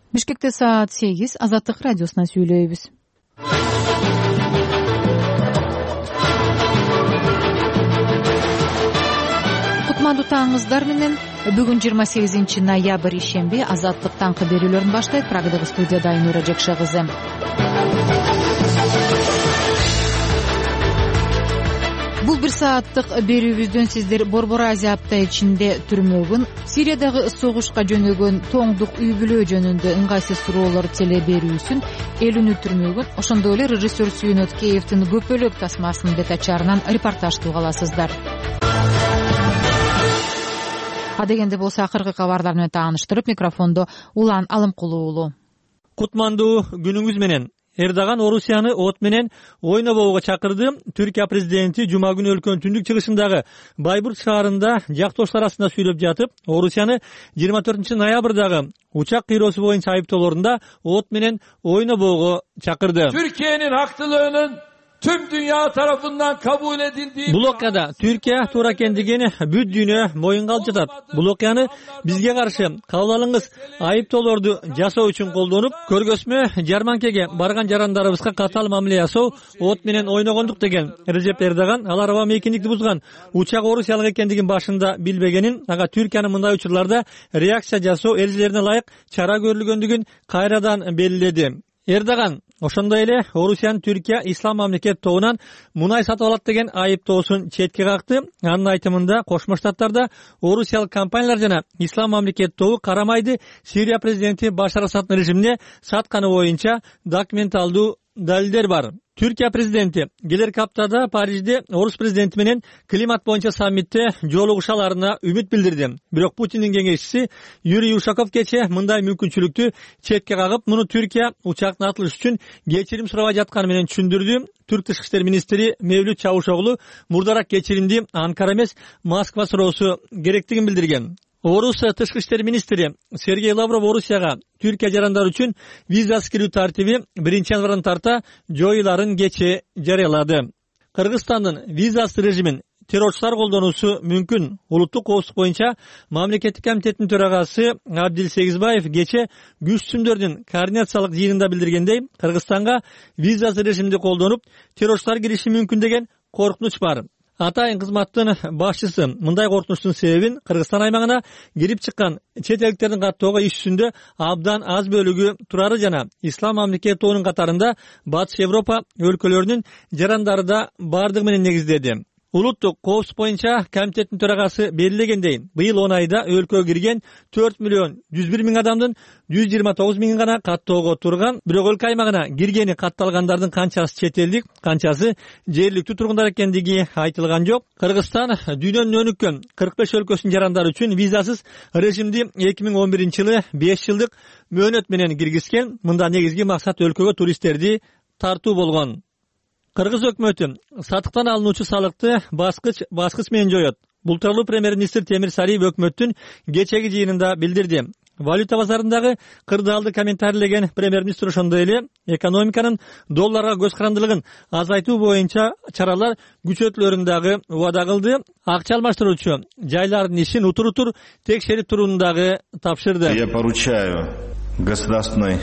Бишкекте саат 8. Азаттык радиосуна сүйлөйбүз. Кутмандуу таңыңыздар менен. Бүгүн 28 ноябрь ишемби. Азаттык таңкы берүүлөрүн баштайт. Прагадагы студияда Айнура Жекше кызы. Бул бир сааттык берүүбүздөн сиздер Борбор Азия апта ичинде түрмөгүн, Сириядагы согушка жөнөгөн тоңдук үй бүлө жөнүндө ыңгайсыз суроолор теле берүүсүн, элүүнү түрмөгүн, ошондой эле режиссер Сүйөнөт Кеевдин көпөлөк тасмасын бет ачарынан репортаж уга аласыздар. Адегенде болсо акыркы кабарлар менен тааныштырып, микрофондо Улан Алымкулуу уулу. Кутмандуу күнүңүз менен. Эрдоган Орусияны от менен ойнобоого чакырды. Түркия президенти жума күнү өлкөнүн түндүк чыгышындагы Байбурт шаарында жактоштор арасында сүйлөп жатып, Орусияны 24 ноябрдагы учак кыйроосу боюнча айыптоолорунда от менен ойнобоого чакырды. Türkiye'nin haklılığının tüm dünya tarafından kabul edildiği Бул окуяда Түркия туура экендигин бүт дүйнө моюнга алып жатат. Бул окуяны бизге каршы кабыл алыңыз айыптоолорду жасоо үчүн колдонуп, көргөзмө жарманкеге барган жарандарыбызга катаал мамиле жасоо, от менен ойногондук деген Режеп Эрдоган алар аба мейкиндикти бузган учак орусиялык экендигин башында билбегенин, ага Түркиянын мындай учурларда реакция жасоо эрежелерине ылайык чара көрүлгөндүгүн кайрадан белгиледи. Эрдоган ошондой эле Орусиянын Түркия ислам мамлекет тобунан мунай сатып алат деген айыптоосун четке какты. Анын айтымында Кошмо Штаттарда орусиялык компаниялар жана ислам мамлекет тобу карамайды Сирия президенти Башар Асаддын режимине сатканы боюнча документалдуу далилдер бар. Түркия президенти келерки аптада Парижде Орус президенти менен климат боюнча саммитте жолугушаларына үмүт билдирди. Бирок Путиндин кеңешчиси Юрий Ушаков кече мындай мүмкүнчүлүктү четке кагып, муну Түркия учактын атылышы үчүн кечирим сурабай жатканы менен түшүндүрдү. Түрк тышкы иштер министри Мевлют Чавушоглу мурдараак кечиримди Анкара эмес Москва суроосу керектигин билдирген. Орус тышкы иштер министри Сергей Лавров Орусияга Түркия жарандары үчүн визасыз кирүү тартиби 1-январдан тарта жоюларын кече жарыялады. Кыргызстандын визасыз режимин террорчулар колдонуусу мүмкүн. Улуттук коопсуздук боюнча мамлекеттик комитеттин төрагасы Абдил Сегизбаев кече күчтүмдөрдүн координациялык жыйынында билдиргендей, Кыргызстанга визасыз режимди колдонуп, террорчулар кириши мүмкүн деген коркунуч бар. Атайын кызматтын башчысы мындай коркунучтун себебин Кыргызстан аймагына кирип чыккан чет элдиктердин каттоого иш жүзүндө абдан аз бөлүгү турары жана ислам мамлекет тобунун катарында Батыш Европа өлкөлөрүнүн жарандары да бардыгы менен негиздеди. Улуттук коопсуздук боюнча комитеттин төрагасы белгилегендей, быйыл 10 айда өлкөгө кирген 4 миллион 101 миң адамдын 129 миңи гана каттоого турган. Бирок өлкө аймагына киргени катталгандардын канчасы чет элдик, канчасы жергиликтүү тургундар экендиги айтылган жок. Кыргызстан дүйнөнүн өнүккөн 45 өлкөсүнүн жарандары үчүн визасыз режимди 2011-жылы 5 жылдык мөөнөт менен киргизген. Мында негизги максат өлкөгө туристтерди тартуу болгон. Кыргыз өкмөтү сатыктан алынуучу салыкты баскыч менен жоет. Бул тууралуу премьер-министр Темир Сариев өкмөттүн кечеги жыйынында билдирди. Валюта базарындагы кырдаалды комментарийлеген премьер-министр ошондой эле экономиканын долларга көз карандылыгын азайтуу боюнча чаралар күчөтүлөрүн дагы убада кылды. Акча алмаштыруучу жайлардын ишин утур текшерип турууну дагы тапшырды. Я поручаю государственной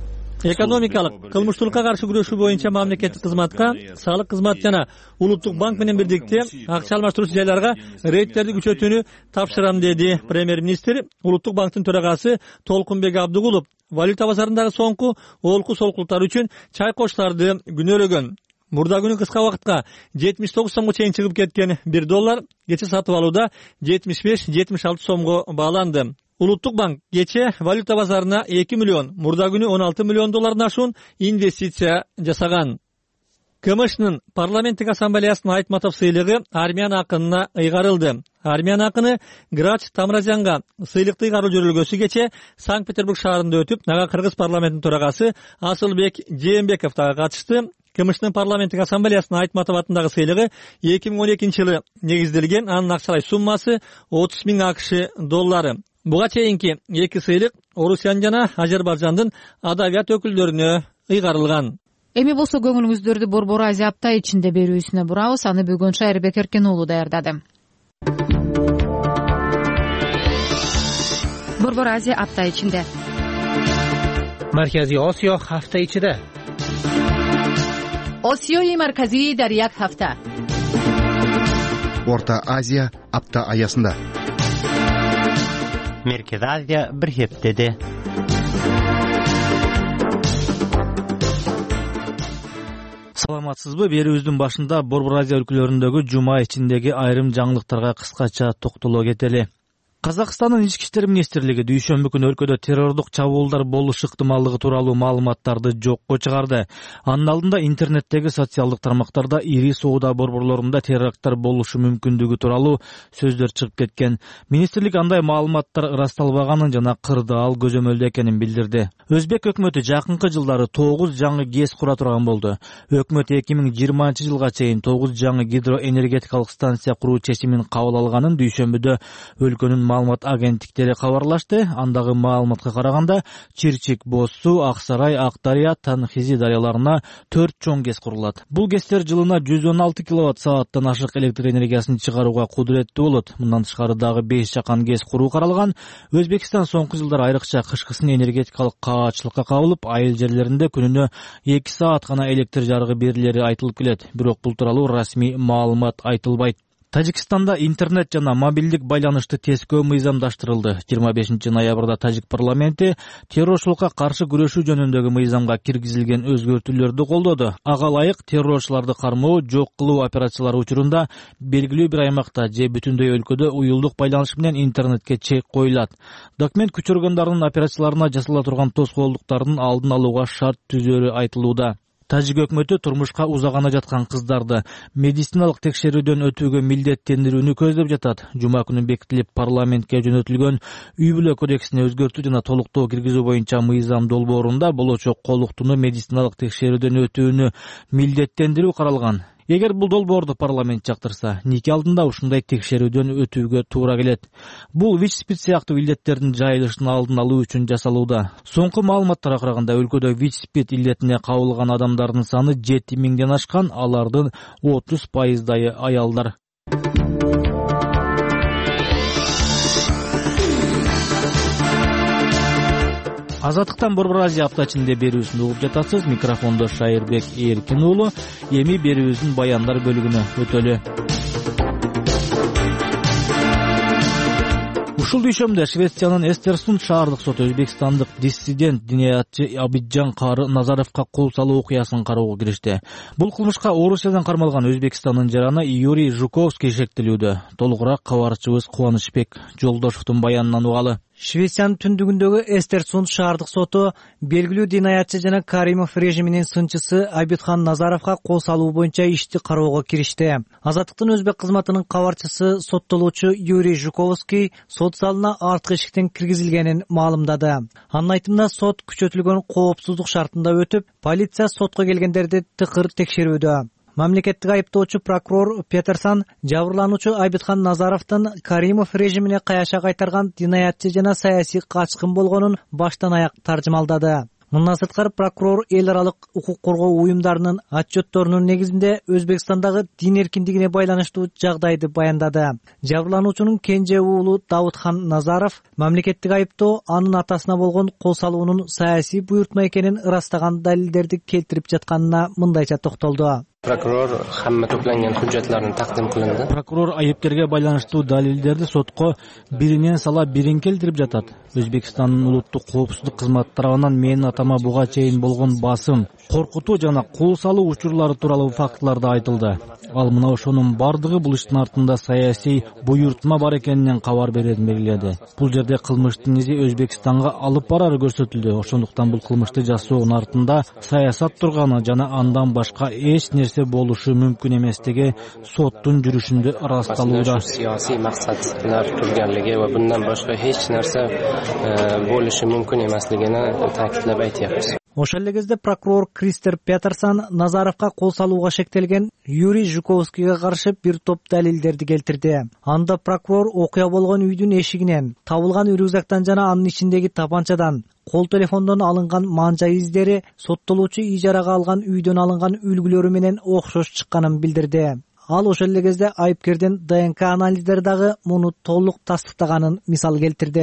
экономикалык кылмыштуулукка каршы күрөшүү боюнча мамлекеттик кызматка, салык кызматы жана улуттук банк менен бирдикте акча алмаштыруучу жайларга рейдтерди күчөтүүнү тапшырам, деди премьер-министр. Улуттук банктын төрагасы Толкунбек Абдыгулов валюта базарындагы соңку олку-солкулуктар үчүн чайкоочуларды күнөөлөгөн. Мурда күнү кыска убакытка 79 сомго чейин чыгып кеткен $1 кече сатып алууда 75-76 сомго бааланды. Улуттук банк кече валюта базарына 2 миллион, мурда күнү 16 миллион доллардан ашуун инвестиция жасаган. КМШнын парламенттик ассамблеясынын Айтматов сыйлыгы Армян акынына ыйгарылды. Армян акыны Грач Тамразянга сыйлыкты ыйгаруу жөрөлгөсү кече Санкт-Петербург шаарында өтүп, ага кыргыз парламентинин төрагасы Асылбек Жээнбеков дагы катышты. КМШнын парламенттик ассамблеясынын Айтматов атындагы сыйлыгы 2012-жылы негизделген. Анын акчалай суммасы 30 миң АКШ доллары. Буга чейинки эки сыйлык Орусиян жана Азербайжандын адабият өкүлдөрүнө ыйгарылган. Эми болсо көңүлүңүздөрдү Борбор Азия апта ичинде берүүсүнө бурабыз. Аны бүгүн Шайырбек Эркен уулу даярдады. Борбор Азия апта ичинде. Markaziy Osiyo hafta ichida. Osiyoyi markaziy dar yak hafta. O'rta Aziya hafta oyasida. Merkez Aziya bir haftada. Саламатсызбы? Берүүбүздүн башында Борбор Азия өлкөлөрүндөгү жума ичиндеги айрым жаңылыктарга кыскача токтоло кетели. Казакстандын ички иштер министрлиги дүйшөмбү күнү өлкөдө террордук чабуулдар болушу ыктымалдыгы тууралуу маалыматтарды жокко чыгарды. Анын алдында интернеттеги социалдык тармактарда ири соода борборлорунда теракттар болушу мүмкүндүгү тууралуу сөздөр чыгып кеткен. Министрлик андай маалыматтар ырасталбаганын жана кырдаал көзөмөлдө экенин билдирди. Өзбек өкмөтү жакынкы жылдары 9 жаңы ГЭС кура турган болду. Өкмөт 2020-жылга чейин 9 жаңы гидроэнергетикалык станция куруу чечимин кабыл алганын дүйшөмбүдө өлкөнүн маалымат агенттиктери кабарлашты. Андагы маалыматка караганда Чирчик, Боссу, Аксарай, Акдария, Танхизи дарыяларына 4 чоң ГЭС курулат. Бул ГЭСтер жылына 116 киловатт-сааттан ашык электр энергиясын чыгарууга кудуреттүү болот. Мындан тышкары дагы 5 жакан ГЭС куруу каралган. Өзбекстан соңку жылдары айрыкча кышкысын энергетикалык каатчылыкка кабылып, айыл жерлеринде күнүнө 2 саат гана электр жарыгы берилери айтылып келет. Бирок бул тууралуу расмий маалымат айтылбайт. Тажикстанда интернет жана мобилдик байланышты тескөө мыйзамдаштырылды. 25 ноябрда Тажик парламенти террорчулукка каршы күрөшүү жөнүндөгү мыйзамга киргизилген өзгөртүүлөрдү колдоду. Ага ылайык террорчуларды кармоо, жок кылуу операциялары учурунда белгилүү бир аймакта же бүтүндөй өлкөдө уюлдук байланыш менен интернетке чек коюлат. Документ күч органдарынын операцияларына жасала турган тоскоолдуктардын алдын алууга шарт түзөрү айтылууда. Тажик өкмөтү турмушка узагана жаткан кыздарды медициналык текшерүүдөн өтүүгө милдеттендирүүнү көздөп жатат. Жума күнү бекитилип парламентке жөнөтүлгөн үй бүлө кодексине өзгөртүү жана толуктоо киргизүү боюнча мыйзам долбоорунда болочок колуктууну медициналык текшерүүдөн өтүүнү милдеттендирүү каралган. Эгер бул долбоорду парламент жактырса, нике алдында ушундай текшерүүдөн өтүүгө туура келет. Бул ВИЧ-спид сыяктуу илдеттердин жайылышын алдын алуу үчүн жасалууда. Соңку маалыматтарга караганда өлкөдө ВИЧ-спид илдетине кабылган адамдардын саны 7000ден ашкан, алардын 30% аялдар. Азаттыктан Борбор Азия апта ичинде берүүсүн угуп жатасыз. Микрофондо Шайырбек Эркин уулу. Эми берүүбүздүн баяндар бөлүгүнө өтөлү. Ушул дүйшөмдө Швециянын Эстерсунд шаардык соту өзбекстандык диссидент диниятчы Абиджан Кары Назаровго кол салуу окуясын кароого киришти. Бул кылмышка Орусиядан кармалган Өзбекстандын жараны Юрий Жуковский шектелүүдө. Толугураак кабарчыбыз Кубанычбек Жолдошовдун баянынан угалы. Швециянын түндүгүндөгү Эстерсунд шаардык соту белгилүү динаятчы жана Каримов режиминин сынчысы Абидхан Назаровго кол салуу боюнча ишти кароого киришти. Азаттыктын өзбек кызматынын кабарчысы соттолуучу Юрий Жуковский сот залына арткы эшиктен киргизилгенин маалымдады. Анын айтымында сот күчөтүлгөн коопсуздук шартында өтүп, полиция сотко келгендерди тыкыр текшерүүдө. Мамлекеттик айыптоочу прокурор Петерсон жабырлануучу Абидхан Назаровдун Каримов режимине каяша кайтарган динаятчы жана саясий качкын болгонун баштан аяк таржымалдады. Мындан сырткары прокурор эл аралык укук коргоо уюмдарынын отчетторунун негизинде Өзбекстандагы дин эркиндигине байланыштуу жагдайды баяндады. Жабырлануучунун кенже уулу Даудхан Назаров мамлекеттик айыптоо анын атасына болгон кол салуунун саясий буйртма экенин ырастаган далилдерди келтирип жатканына мындайча токтолду. Prokuror hamma to'plangan hujjatlarni taqdim qilindi. Prokuror ayıpterге байланыштуу далилдерди сотко биринен сала бирин келтирип жатат. Өзбекстандын улуттук коопсуздук кызматы тарабынан менин атама буга чейин болгон басым, коркутуу жана кол салуу учурлары тууралуу фактыларды айтылды. Ал мына ошонун бардыгы бул иштин артында саясий буйртма бар экенинен кабар беретин белгиледи. Бул жерде кылмыштын изи Өзбекстанга алып барары көрсөтүлдү. Ошондуктан бул кылмышты жасоонун артында саясат турганы жана андан башка эч нерсе болушу мүмкүн эместиги соттун жүрүшүндө ырасталууда. Siyosiy maqsadlar turganligi va bundan boshqa hech narsa bo'lishi mumkin emasligini ta'kidlab aytyapmiz. Ошол эле кезде прокурор Кристер Петерсон Назаровго кол салууга шектелген Юрий Жуковскийге каршы бир топ далилдерди келтирди. Анда прокурор окуя болгон үйдүн эшигинен, табылган рюкзактан жана анын ичиндеги тапанчадан, кол телефондон алынган манжа издери соттолуучу ижарага алган үйдөн алынган үлгүлөрү менен окшош чыкканын билдирди. Ал ошол эле кезде айыпкердин ДНК анализдери дагы муну толук тастыктаганын мисал келтирди.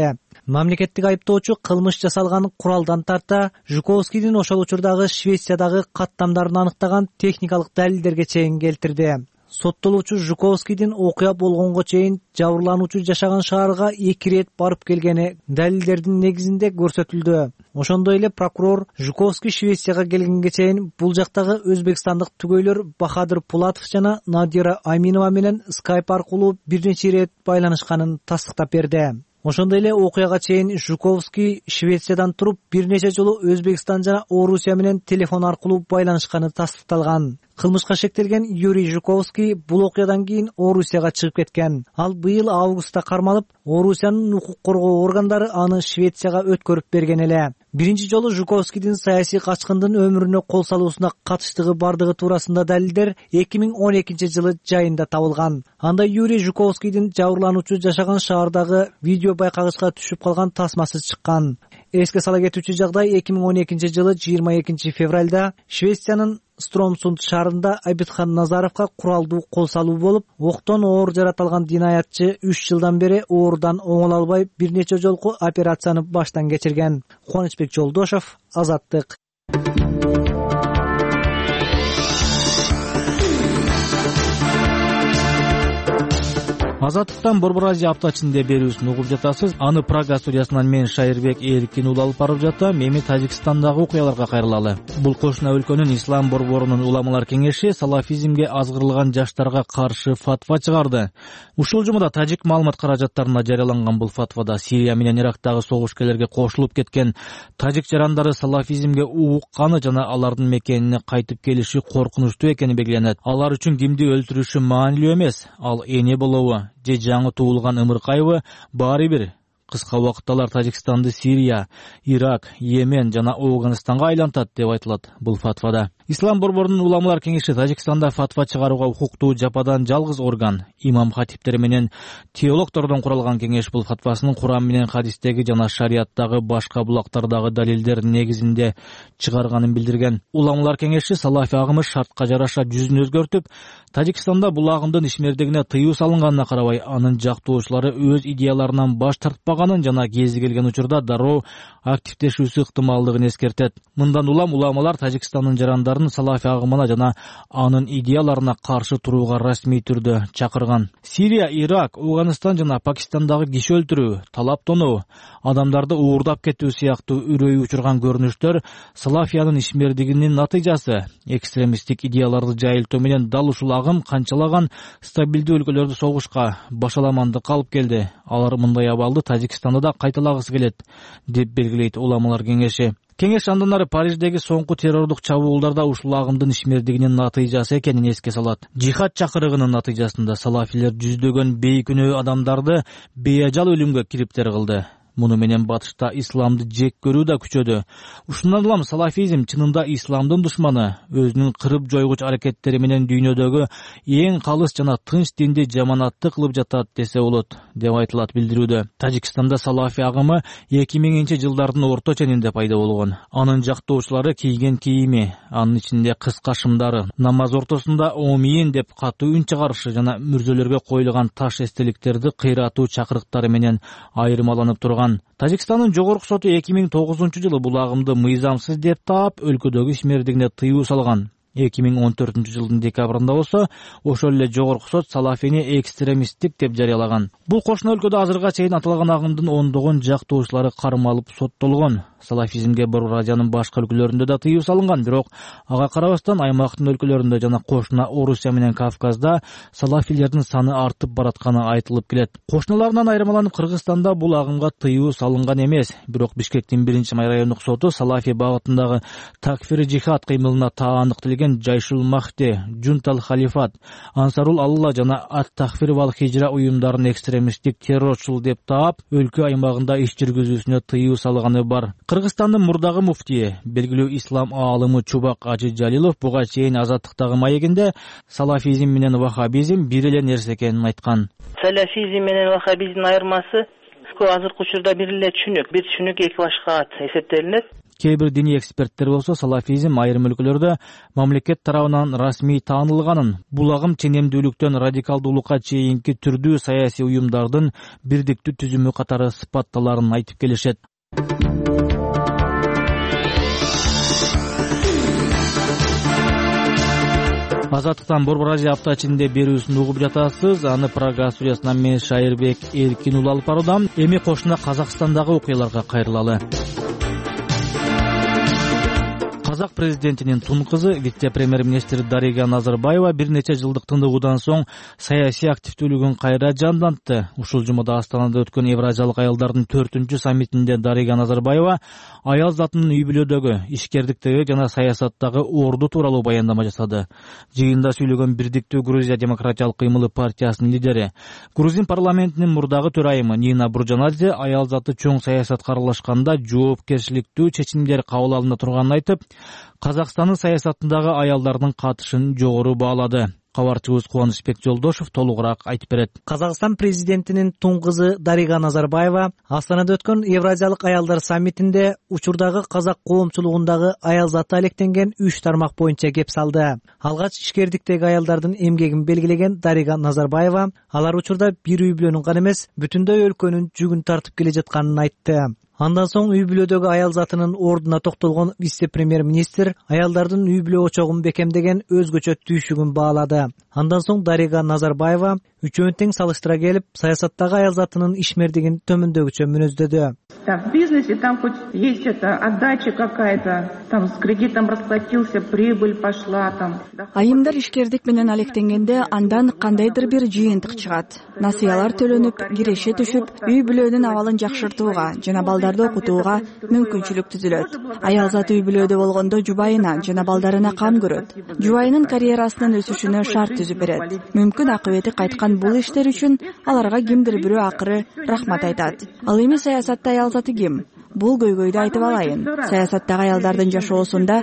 Мамлекеттик айыптоочу кылмыш жасалган куралдан тарта Жуковскийдин ошол учурдагы Швециядагы каттамдарын аныктаган техникалык далилдерге чейин келтирди. Соттолуучу Жуковскийдин окуя болгонго чейин жабырлануучу жашаган шаарга 2 рет барып келгени далилдердин негизинде көрсөтүлдү. Ошондой эле прокурор Жуковский Швецияга келгенге чейин бул жактагы өзбекстандык түгөйлөр Бахадыр Пулатов жана Надира Аминова менен скайп аркылуу бир нече рет байланышканын тастыктап берди. Ошондой эле окуяга чейин Жуковский Швециядан туруп бир нече жолу Өзбекстан жана Орусия менен телефон аркылуу байланышканы тастыкталган. Кылмышка шектелген Юрий Жуковский бул окуядан кийин Орусияга чыгып кеткен. Ал быйыл августта кармалып, Орусиянын укук коргоо органдары аны Швецияга өткөрүп берген эле. Биринчи жолу Жуковскийдин саясий качкындын өмүрүнө кол салуусуна катыштыгы бардыгы туурасында далилдер 2012-жылы жайында табылган. Анда Юрий Жуковскийдин жабырлануучу жашаган шаардагы видео байкагычка түшүп калган тасмасы чыккан. Эске сала кетүүчү жагдай 2012-жылы 22 февралда Швециянын Стромсунд шаарында Айбитхан Назаровго куралдуу кол салуу болуп, октон оор жаратылган динаятчы 3 жылдан бери оорудан оңоло албай бир нече жолку операцияны баштан кечирген. Кубанычбек Жолдошов, Азаттык. Азаттыктан Борбор Азия аптачында берүүсүн угуп жатасыз. Аны Прага студиясынан мен Шайырбек Эркин уулу алып барып жатты. Эми Тажикстандагы окуяларга кайрылалы. Бул кошуна өлкөнүн Ислам борборунун уламалар кеңеши салафизмге азгырылган жаштарга каршы фатва чыгарды. Ушул жумада тажик маалымат каражаттарына жарыяланган бул фатвада Сирия менен Ирактагы согушкерлерге кошулуп кеткен тажик жарандары салафизмге уукканы жана алардын мекенине кайтып келиши коркунучтуу экени белгиленет. Алар үчүн кимди өлтүрүшү маанилүү эмес, ал эне болобу же жаңы туулган ымыркайбы баары бир. Кыска убакытта алар Тажикстанды Сирия, Ирак, Йемен жана Афганистанга айлантат деп айтылат бул фатвада. Ислам борборунун уламалар кеңеши Тажикстанда фатва чыгарууга укуктуу жападан жалгыз орган. Имам хатиптер менен теологтордон куралган кеңеш бул фатвасынын Куран менен хадистеги жана шарияттагы башка булактардагы далилдер негизинде чыгарганын билдирген. Уламалар кеңеши салафи агымы шартка жараша жүзүн өзгөртүп, Тажикстанда бул агымдын ишмердигине тыюу салынганына карабай, анын жактоочулары өз идеяларынан баш тартпаганын жана кези келген учурда дароо активдешүүсү ыктымалдыгын эскертет. Мындан улам уламалар Тажикстандын жарандарын салафи агымына жана анын идеяларына каршы турууга расмий түрдө чакырган. Сирия, Ирак, Афганистан жана Пакистандагы киши өлтүрүү, талап тоноо, адамдарды уурдап кетүү сыяктуу үрөйү учурган көрүнүштөр салафиянын ишмердигинин натыйжасы. Экстремисттик идеяларды жайылтуу менен дал ушул агым канчалаган стабилдүү өлкөлөрдү согушка, башаламандыкка алып келди. Алар мындай абалды Тажикстанда да кайталагысы келет, деп белгилейт уламалар кеңеши. Кеңеш андан ары Париждеги соңку террордук чабуулдарда ушул агымдын ишмердигинин натыйжасы экенин эске салат. Жихад чакырыгынын натыйжасында салафилер жүздөгөн бейкүнөө адамдарды бейажал өлүмгө кириптер кылды. Муну менен батышта исламды жек көрүү да күчөдү. Ушундан улам салафизм чынында исламдын душманы, өзүнүн кырып жойгуч аракеттери менен дүйнөдөгү эң калыс жана тынч динди жаманатты кылып жатат десе болот, деп айтылат билдирүүдө. Тажикстанда салафи агымы 2000-жылдардын орто ченинде пайда болгон. Анын жактоочулары кийген кийими, анын ичинде кыска шымдары, намаз ортосунда омийин деп катуу үн чыгарышы жана мүрзөлөргө коюлган таш эстеликтерди кыйратуу чакырыктары менен айырмаланып турган. Тажикстандын жогорку соту 2009-жылы бул агымды мыйзамсыз деп таап, өлкөдөгү ишмердигине тыюу салган. 2014-жылдын декабрында болсо, ошол эле жогорку сот салафини экстремисттик деп жарыялаган. Бул кошуна өлкөдө азырга чейин аталган агымдын ондогон жактоочулары кармалып соттолгон. Салафизмге Борбор Азиянын башка өлкөлөрүндө да тыюу салынган, бирок ага карабастан аймактын өлкөлөрүндө жана кошуна Орусия менен Кавказда салафилердин саны артып баратканы айтылып келет. Кошуналарынан айырмаланып Кыргызстанда бул агымга тыюу салынган эмес, бирок Бишкектин 1-май райондук соту салафи багытындагы такфир жихад кыймылына таандыкталган Жайшул Махди, Джунтал Халифат, Ансарул Алла жана Ат-Тахфир вал Хижра уюмдарын экстремисттик террорчул деп таап, өлкө аймагында иш жүргүзүүсүнө тыюу салганы бар. Кыргызстандын мурдагы муфтии, белгилүү ислам аалымы Чубак Ажи Жалилов буга чейин Азаттыктагы маегинде салафизм менен вахабизм бир эле нерсе экенин айткан. Салафизм менен вахабизмдин айырмасы азыркы учурда бир эле түшүнүк, эки башка ат эсептелинет. Кээ бир диний эксперттер болсо салафизм айрым өлкөлөрдө мамлекет тарабынан расмий таанылганын, бул агым ченемдүүлүктөн радикалдуулукка чейинки түрдүү саясий уюмдардын бирдиктүү түзүмү катары сыпатталарын айтып келишет. Азаттыктан Борбор Азия апта ичинде берүүсүн угуп жатасыз. Аны Прага студиясынан мен Шайырбек Эркин уулу алып баруудам. Эми кошуна Казакстандагы окуяларга кайрылалы. Казак президентинин тун кызы вице-премьер-министр Дарига Назарбаева бир нече жылдык тындыгуудан соң саясий активдүүлүгүн кайра жандантты. Ушул жумада Астанада өткөн Евразиялык аялдардын 4-чү саммитинде Дарига Назарбаева аял затынын үй бүлөдөгү, ишкердиктеги жана саясаттагы орду тууралуу баяндама жасады. Жыйында сүйлөгөн Бирдиктүү Грузия демократиялык кыймылы партиясынын лидери, Грузин парламентинин мурдагы төрайымы Нина Буржанадзе аял заты чоң саясатка аралашканда жоопкерчиликтүү чечимдер кабыл алына турганын айтып, Казакстандын саясатындагы аялдардын катышын жогору баалады. Кабарчыбыз Кубанычбек Жолдошов толугураак айтып берет. Казакстан президентинин тун кызы Дарига Назарбаева Астанада өткөн Евразиялык аялдар саммитинде учурдагы казак коомчулугундагы аял заты алектенген 3 тармак боюнча кеп салды. Алгач ишкердиктеги аялдардын эмгегин белгилеген Дарига Назарбаева алар учурда бир үй бүлөнүн гана эмес, бүтүндөй өлкөнүн жүгүн тартып келе жатканын айтты. Андан соң үй бүлөдөгү аял затынын ордуна токтолгон вице-премьер-министр аялдардын үй бүлө очогун бекемдеген өзгөчө түйшүгүн баалады. Андан соң Дарига Назарбаева үчөөнү тең салыштыра келип, саясаттагы аял затынын ишмердигин төмөндөгүчө мүнөздөдү. В бизнесе там хоть есть отдача какая-то, там с кредитом расплатился, прибыль пошла там. Айымдар ишкердик менен алектенгенде андан кандайдыр бир жыйынтык чыгат. Насыялар төлөнүп, киреше түшүп, үй бүлөнүн абалын жакшыртууга жана балдарды окутууга мүмкүнчүлүк түзүлөт. Аял заты үй бүлөдө болгондо жубайына жана балдарына кам көрөт. Жубайынын карьерасынын өсүшүнө шарт түзүп берет. Мүмкүн акыбети кайткан бул иштер үчүн аларга кимдир бирөө акыры рахмат айтат. Ал эми саясатта аял заты ким? Бул көйгөйдү айтып алайын. Саясаттагы аялдардын жашоосунда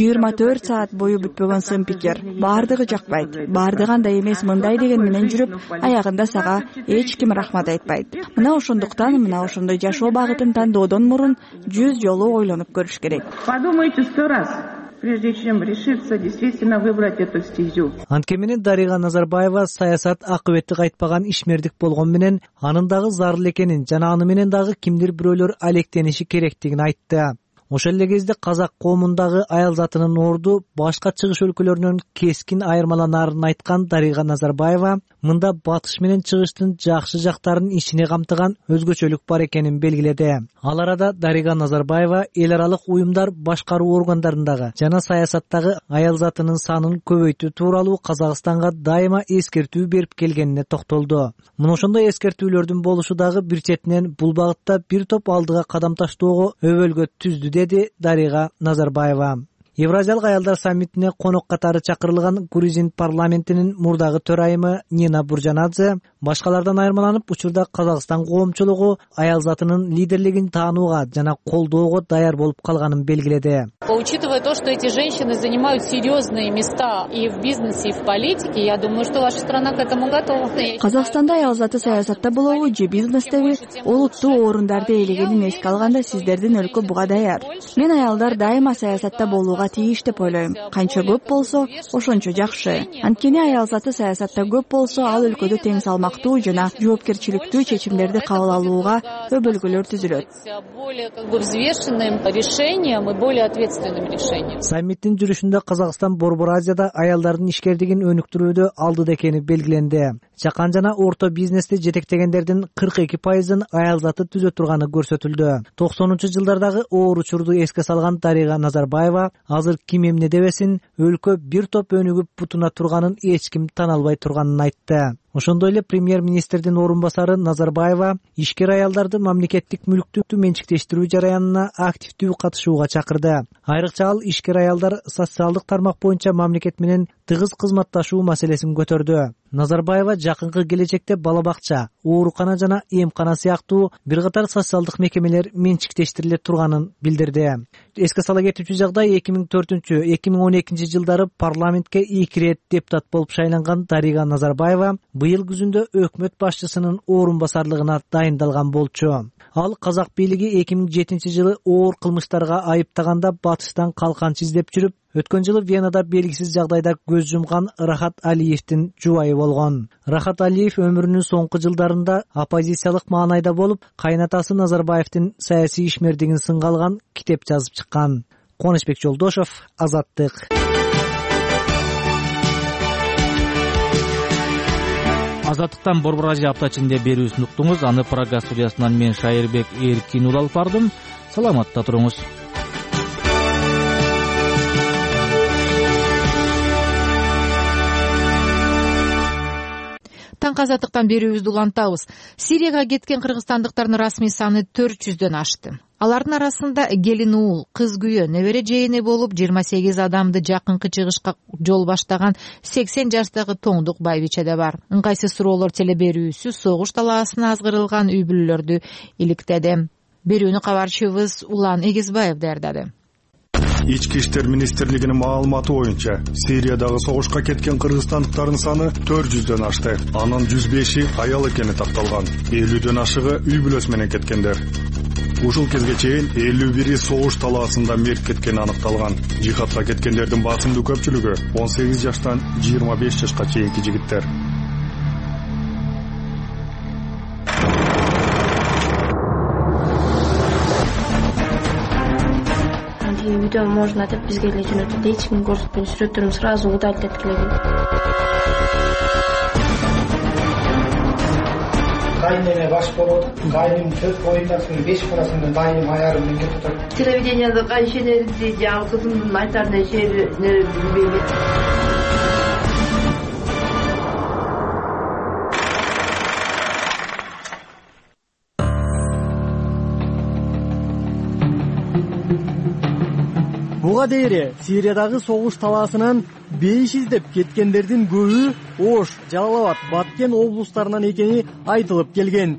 24 саат бою бүтпөгөн сын пикир. Бардыгы жакпайт. Бардыгы андай эмес, мындай деген менен жүрүп, аягында сага эч ким рахмат айтпайт. Мына ошондуктан мына ошондой жашоо багытын тандоодон мурун 100 жолу ойлонуп көрүш керек. Подумайте 100 раз, прежде чем решиться действительно выбрать эту стезю. Анткени Дарига Назарбаева саясат акыбетти кайтпаган ишмердик болгон менен анын дагы зарыл экенин жана аны менен дагы кимдир бирөөлөр алектениши керектигин айтты. Ошол эле кезде казак коомундагы аял затынын орду башка чыгыш өлкөлөрүнөн кескин айырмаланаарын айткан Дарига Назарбаева мында батыш менен чыгыштын жакшы жактарын ичине камтыган өзгөчөлүк бар экенин белгиледи. Ал арада Дарига Назарбаева эл аралык уюмдар башкаруу органдарындагы жана саясаттагы аял затынын санын көбөйтүү тууралуу Казакстанга дайыма эскертүү берип келгенине токтолду. Мына ошондой эскертүүлөрдүн болушу дагы бир четинен бул багытта бир топ алдыга кадам таштоого өбөлгө түздү, деди Дарига Назарбаева. Евразиялык аялдар саммитине конок катары чакырылган Грузин парламентинин мурдагы төрайымы Нина Буржанадзе башкалардан айырмаланып, учурда Казакстан коомчулугу аял затынын лидерлигин таанууга жана колдоого даяр болуп калганын белгиледи. Учитывая то, что эти женщины занимают серьезные места и в бизнесе, и в политике, я думаю, что ваша страна к этому готова. Казакстанда аял заты саясатта болобу же бизнестеби олуттуу орундарды ээлегенин эске алганда сиздердин өлкө буга даяр. Мен аялдар дайыма саясатта болууга тийиш деп ойлойм. Канча көп болсо, ошончо жакшы. Анткени аял заты саясатта көп болсо, ал өлкөдө тең салмактуу жана жоопкерчиликтүү чечимдерди кабыл алууга өбөлгөлөр түзүлөт. Более взвешенным решением и более ответственным решением. Саммиттин жүрүшүндө Казакстан Борбор Азияда аялдардын ишкердигин өнүктүрүүдө алдыда экени белгиленди. Жакан жана орто бизнести жетектегендердин 42%ын аял заты түзө турганы көрсөтүлдү. 90-жылдардагы оор учурду эске салган Дарига Назарбаева азыр ким эмне дебесин, өлкө бир топ өнүгүп бутуна турганын эч ким тана албай турганын айтты. Ошондой эле премьер-министрдин орун басары Назарбаева ишкер аялдарды мамлекеттик мүлктү менчиктештирүү жараянына активдүү катышууга чакырды. Айрыкча ал ишкер аялдар социалдык тармак боюнча мамлекет менен тыгыз кызматташуу маселесин көтөрдү. Назарбаева жакынкы келечекте бала бакча, оорукана жана эмкана сыяктуу бир катар социалдык мекемелер менчиктештириле турганын билдирди. Эске сала кетүүчү жагдай 2004-2012 жылдары парламентке 2 рет депутат болуп шайланган Дарига Назарбаева быйыл күзүндө өкмөт башчысынын орун басарлыгына дайындалган болчу. Ал казак бийлиги 2007 жылы оор кылмыштарга айыптаганда батыштан калканчы издеп жүрүп, өткөн жылы Венада белгисиз жагдайда көз жумган Рахат Алиевдин жубайы болгон. Рахат Алиев өмүрүнүн соңку жылдарында оппозициялык маанайда болуп, кайнатасы Назарбаевдин саясий ишмердигин сынга алган китеп жазып чыккан. Коношбек Жолдошов, Азаттык. Азаттыктан Борбор Азия апта ичинде берүүсүн уктуңуз. Аны Прага студиясынан мен Шайырбек Эркин алып бардым. Саламатта туруңуз. Таңкы азаттыктан берүүбүздү улантабыз. Сирияга кеткен кыргызстандыктардын расмий саны 400дөн ашты. Алардын арасында келин уул, кыз күйөө, небере жээни болуп 28 адамды жакынкы чыгышка жол баштаган 80 жаштагы тоңдук байбиче да бар. Ыңгайсыз суроолор теле берүүсү согуш талаасына азгырылган үй бүлөлөрдү иликтеди. Берүүнү кабарчыбыз Улан Эгизбаев даярдады. Ички иштер министрлигинин маалыматы боюнча, Сириядагы согушка кеткен кыргызстандыктардын саны 400дөн ашты. Анын 105и аял экени такталган. 50дөн ашыгы үй бүлөсү менен кеткендер. Ушул кезге чейин 51 согуш талаасында мерт кеткени аныкталган. Жихадка кеткендердин басымдуу көпчүлүгү 18 жаштан 25 жашка чейинки жигиттер. Видео можно деп бизге эле жөнөттү. Эч ким көрсөтпөйт, сүрөттөрүм сразу удалить эткиледи. Кайнеме баш болот, кайнем 4 боюндасың, 5 боласың, дайым аярым менге тутат. Телевидениеде кайшенерди жаңы кызымдын айтар нерсе билбейм. Буга дейре Сириядагы согуш талаасынан бейиш издеп кеткендердин көбү Ош, Жалал-Абад, Баткен облустарынан экени айтылып келген.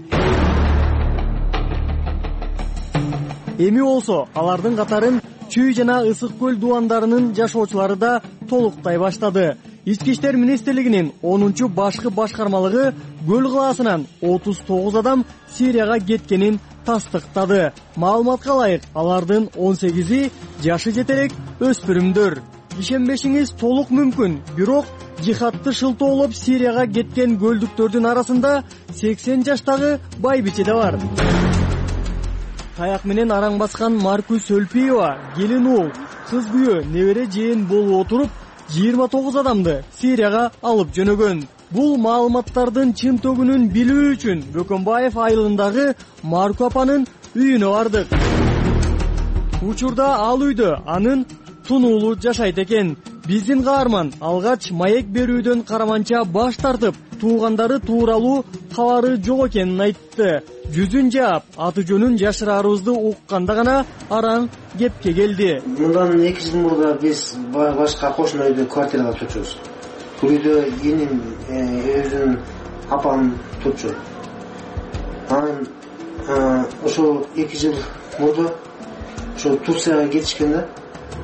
Эми болсо алардын катарын Чүй жана Ысык көл дубандарынын жашоочулары да толуктай баштады. Ички иштер министрлигинин 10-чу башкы башкармалыгы көл кылаасынан 39 адам Сирияга кеткенин тастыктады. Маалыматка ылайык, алардын 18и жашы жетерек өспүрүмдөр. Ишенбешиңиз толук мүмкүн, бирок жихадты шылтоолоп Сирияга кеткен көлдүктөрдүн арасында 80 жаштагы байбиче да бар. Таяк менен араң баскан Маркус Өлпиева келин уул, кыз күйөө, небере жээн болуп отуруп 29 адамды Сирияга алып жөнөгөн. Бул маалыматтардын чын төгүнүн билүү үчүн Бөкөнбаев айылындагы Марку апанын үйүнө бардык. Учурда ал үйдө анын тунуулу жашайт экен. Биздин каарман алгач маек берүүдөн караманча баш тартып, туугандары тууралуу кабары жок экенин айтты. Жүзүн жаап, аты жөнүн жашыраарыбызды укканда гана араң кепке келди. Мындан 2 жыл мурда биз башка кошуна үйдө квартирада турчубуз. Бул үйдө эним өзүнүн апам турчу. Анан ошо 2 жыл мурда ошо Турцияга кетишкен да.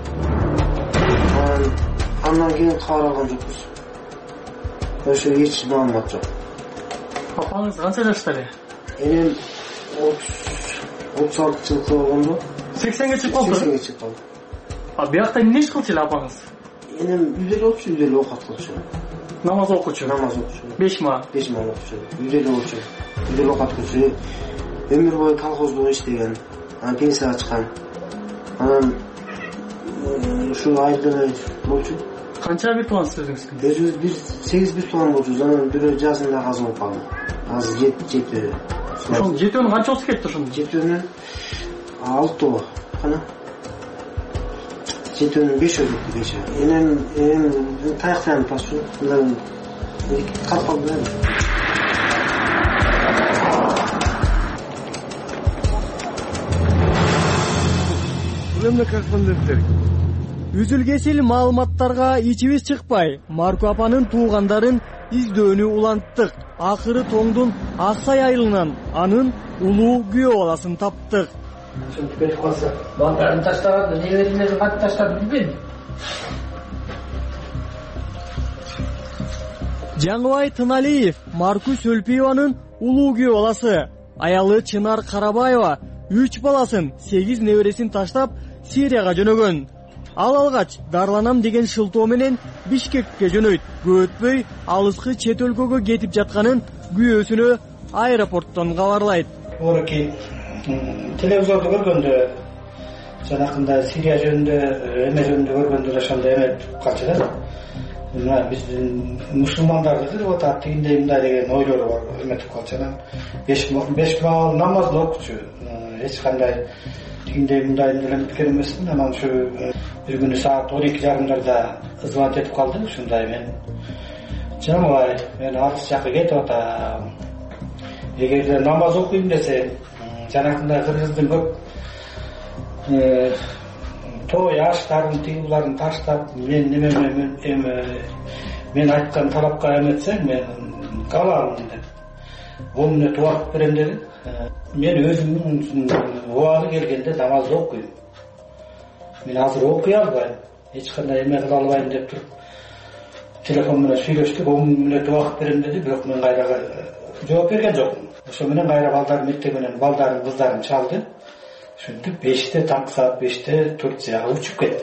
Андан кийин кабар алган жокпуз. Ошо эч маалымат жок. Апаңыз канча жашта эле? Энем 36 жылкы болгондо 80ге чыгып калды. 80ге чыгып калды. Биякта эмне иш кылчу эле апаңыз? Энем үйдө эле отчу, үйдө эле окат кылчу. Намаз окучу. Намаз окучу. 5 ма окучу. Үйдө эле отчу. Үйдө эле окат кылчу. Өмүр бою колхозда иштеген. Анан пенсияга чыккан. Анан ушу айылда болчу. Канча бир туугансыз өзүңүз? Өзүбүз 8 бир тууган болчубуз. Анан бирөө жазында каза болуп калды. Азыр 7. Ошол 7-өн канчасы кетти ошондо? 7-өн 6 кана. 7-өн 5 өтүп кетти. Энем таяктан пашу. Анан калды. Проблемный корреспонденттер. Үзүл кесил маалыматтарга ичибиз чыкпай, Марку апанын туугандарын издөөнү уланттык. Акыры Тоңдун Аксай айылынан анын улуу күйөө баласын таптык. Ушинтип кетип калса, балдарын таштаган, неберелерин кантип таштап билбейм. Жаңыбай Тыналиев Марку Сөлпиеванын улуу күйөө баласы. Аялы Чынар Карабаева 3 баласын, 8 небересин таштап Сирияга жөнөгөн. Ал алгач дарланам деген шылтоо менен Бишкекке жөнөйт. Көп өтпөй алыскы чет өлкөгө кетип жатканын күйөөсүнө аэропорттон кабарлайт. Орки телевизорду көргөндө, жанакында Сирия жөнүндө, эме жөнүндө көргөндө ошондой эме калчу да. Мына биздин мусулмандарды кырып атат, тигиндей мындай деген ойлору бар, эметип калчу. 5 маал намазды окучу. Эч кандай тигиндей мындай деле пикир эмесмин. Анан ушу бир күнү саат 12:30 звонок этип калды. Ушундай мен Жаңыбай, мен алыс жакка кетип атам. Эгерде намаз окуйм десең, жанакында кыргыздын көп той аштарын тигиларын таштап, мен айткан талапка эметсең, мен калам деп. 10 мүнөт убакыт берем деди. Мен өзүмдүн убагы келгенде намазды окуйм. Мен азыр окуй албайм, эч кандай эме кыла албайм деп туруп телефон менен сүйлөштүк. 10 мүнөт убакыт берем деди, бирок мен кайра жооп берген жокмун. Ошо менен кайра балдар мектеп менен балдарын кыздарын чалды. Ушинтип 5-те танк саат 5-те Турцияга учуп кетти.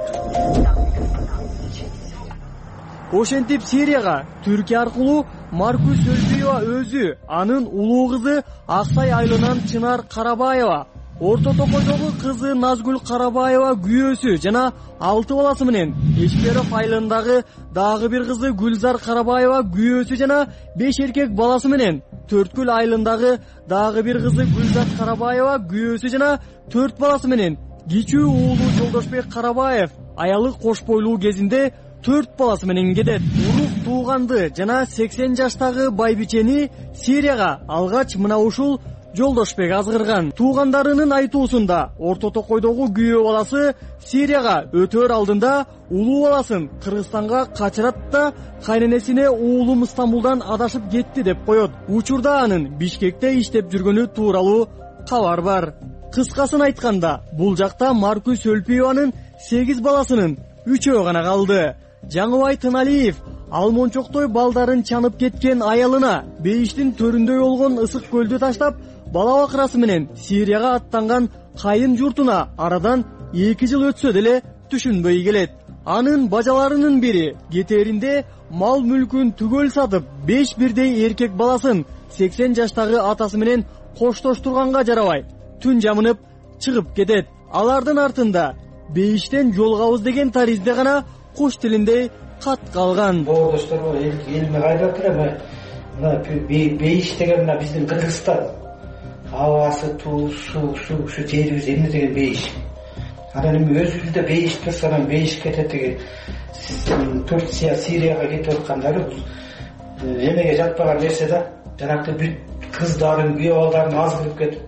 Ошентип Сирияга Түркия аркылуу Марку Сөлпиева өзү, анын улуу кызы Аксай айылынан Чынар Карабаева, Орто Токойдогу кызы Назгүл Карабаева күйөөсү жана 6 баласы менен Эшкеров айылындагы дагы бир кызы Гүлзар Карабаева күйөөсү жана 5 эркек баласы менен Төрткүл айылындагы дагы бир кызы Гүлзар Карабаева күйөөсү жана 4 баласы менен кичүү уулу Жолдошбек Карабаев аялы кош бойлуу кезинде 4 баласы менен кетет. Урук тууганды жана 80 жаштагы байбичени Сирияга алгач мына ушул Жолдошбек азгырган. Туугандарынын айтуусунда Орто Токойдогу күйөө баласы Сирияга өтөр алдында улуу баласын Кыргызстанга качырат да кайненесине уулум Стамбулдан адашып кетти деп коет. Учурда анын Бишкекте иштеп жүргөнү тууралуу кабар бар. Кыскасын айтканда, бул жакта Марку Сөлпиеванын 8 баласынын 3-өө гана калды. Жаңыбай Тыналиев Алмончоктой балдарын чанып кеткен аялына бейиштин төрүндөй болгон ысык көлдү таштап, бала бакырасы менен Сирияга аттанган кайын журтуна арадан 2 жыл өтсө деле түшүнбөй келет. Анын бажаларынын бири кетеринде мал мүлкүн түгөл сатып, 5 бирдей эркек баласын 80 жаштагы атасы менен коштоштурганга жарабай, түн жамынып чыгып кетет. Алардын артында бейиштен жолгабыз деген таризде гана куш тилинде кат калган. Боордоштор элиме кайрап эле, мына бейиш деген мына биздин Кыргызстан. Абасы, суу, ушу жерибиз эмне деген бейиш. Анан эми өзүбүздө бейиш турса, анан бейиш кетет деген Турция, Сирияга кетип аткандары эмеге жатпаган нерсе да. Жанакты бүт кыздарын, күйөө балдарын азгырып кетип,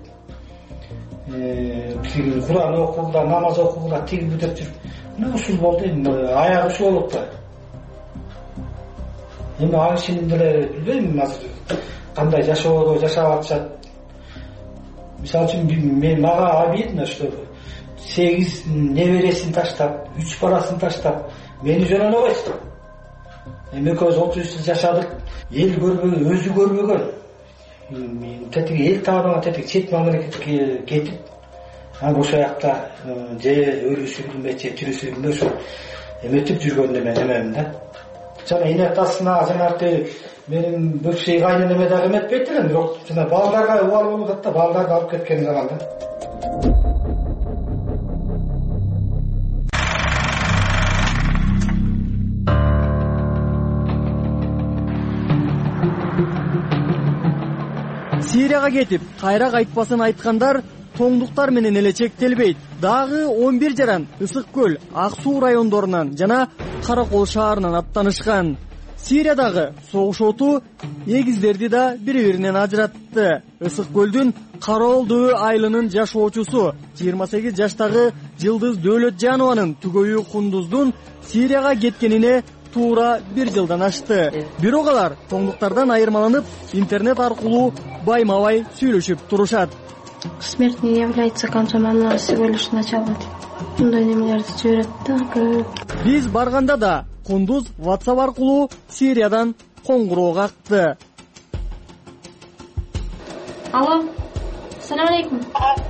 Куран окугула, намаз окугула, тиги бүтөп жүрүп, мына ушул болду. Аягы ушул болуп калды. Эми аңшын деле билбейм азыр кандай жашоодо жашап атышат. Мисалы үчүн мага обидно, что 8 небересин таштап, 3 баласын таштап, мени жөнөнө койду. Эми экөөбүз 33 жыл жашадык, эл көрбөгөн, өзү көрбөгөн. Тетиги эл тааныбаган тетиги чет мамлекетке кетип, анан ошол жакта же өлүшү билбей, же тирүүсү билбей ошо эметип жүргөндө мен эмемин да. Жана инертасына жанагы менин бывший кайненеме дагы эметпейт элем, бирок жана балдарга убал болуп атат да, балдарды алып кеткен заманда. Сирияга кетип, кайра кайтпасын айткандар тоңдуктар менен эле чектелбейт. Дагы 11 жаран Ысык көл, Ак суу райондорунан жана Каракол шаарынан аттанышкан. Сириядагы согуш оту эгиздерди да бири-биринен ажыратты. Ысык көлдүн Караолдуу айылынын жашоочусу 28 жаштагы Жылдыз Дөөлөтжанованын түгөйү Кундуздун Сирияга кеткенине туура 1 жылдан ашты. Бирок алар тоңдуктардан айырмаланып, интернет аркылуу байма-бай сүйлөшүп турушат. Смерть не является концом, она всего лишь началом. Мындай немелерди жиберет да. Биз барганда да Кундуз WhatsApp аркылуу Сириядан коңгуроо какты. Алло. Ассаламу алейкум.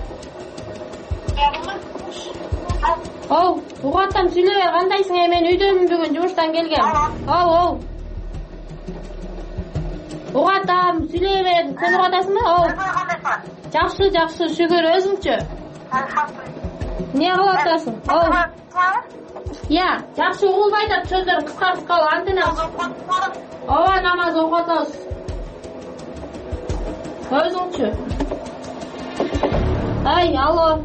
Оу, угаттам сүйлөбө, кандайсың? Мен үйдөмүн, бүгүн жумуштан келгем. Оу. Угаттам сүйлөбө, сен угатасыңбы? Оу. Жакшы, шүгүр, өзүңчү? Эмне кылып атасың? Оу. Я, жакшы угулбай атат, сөздөрүң кыскартып калып, антына. Ооба, намаз окуп атабыз. Өзүңчү? Ай, алло.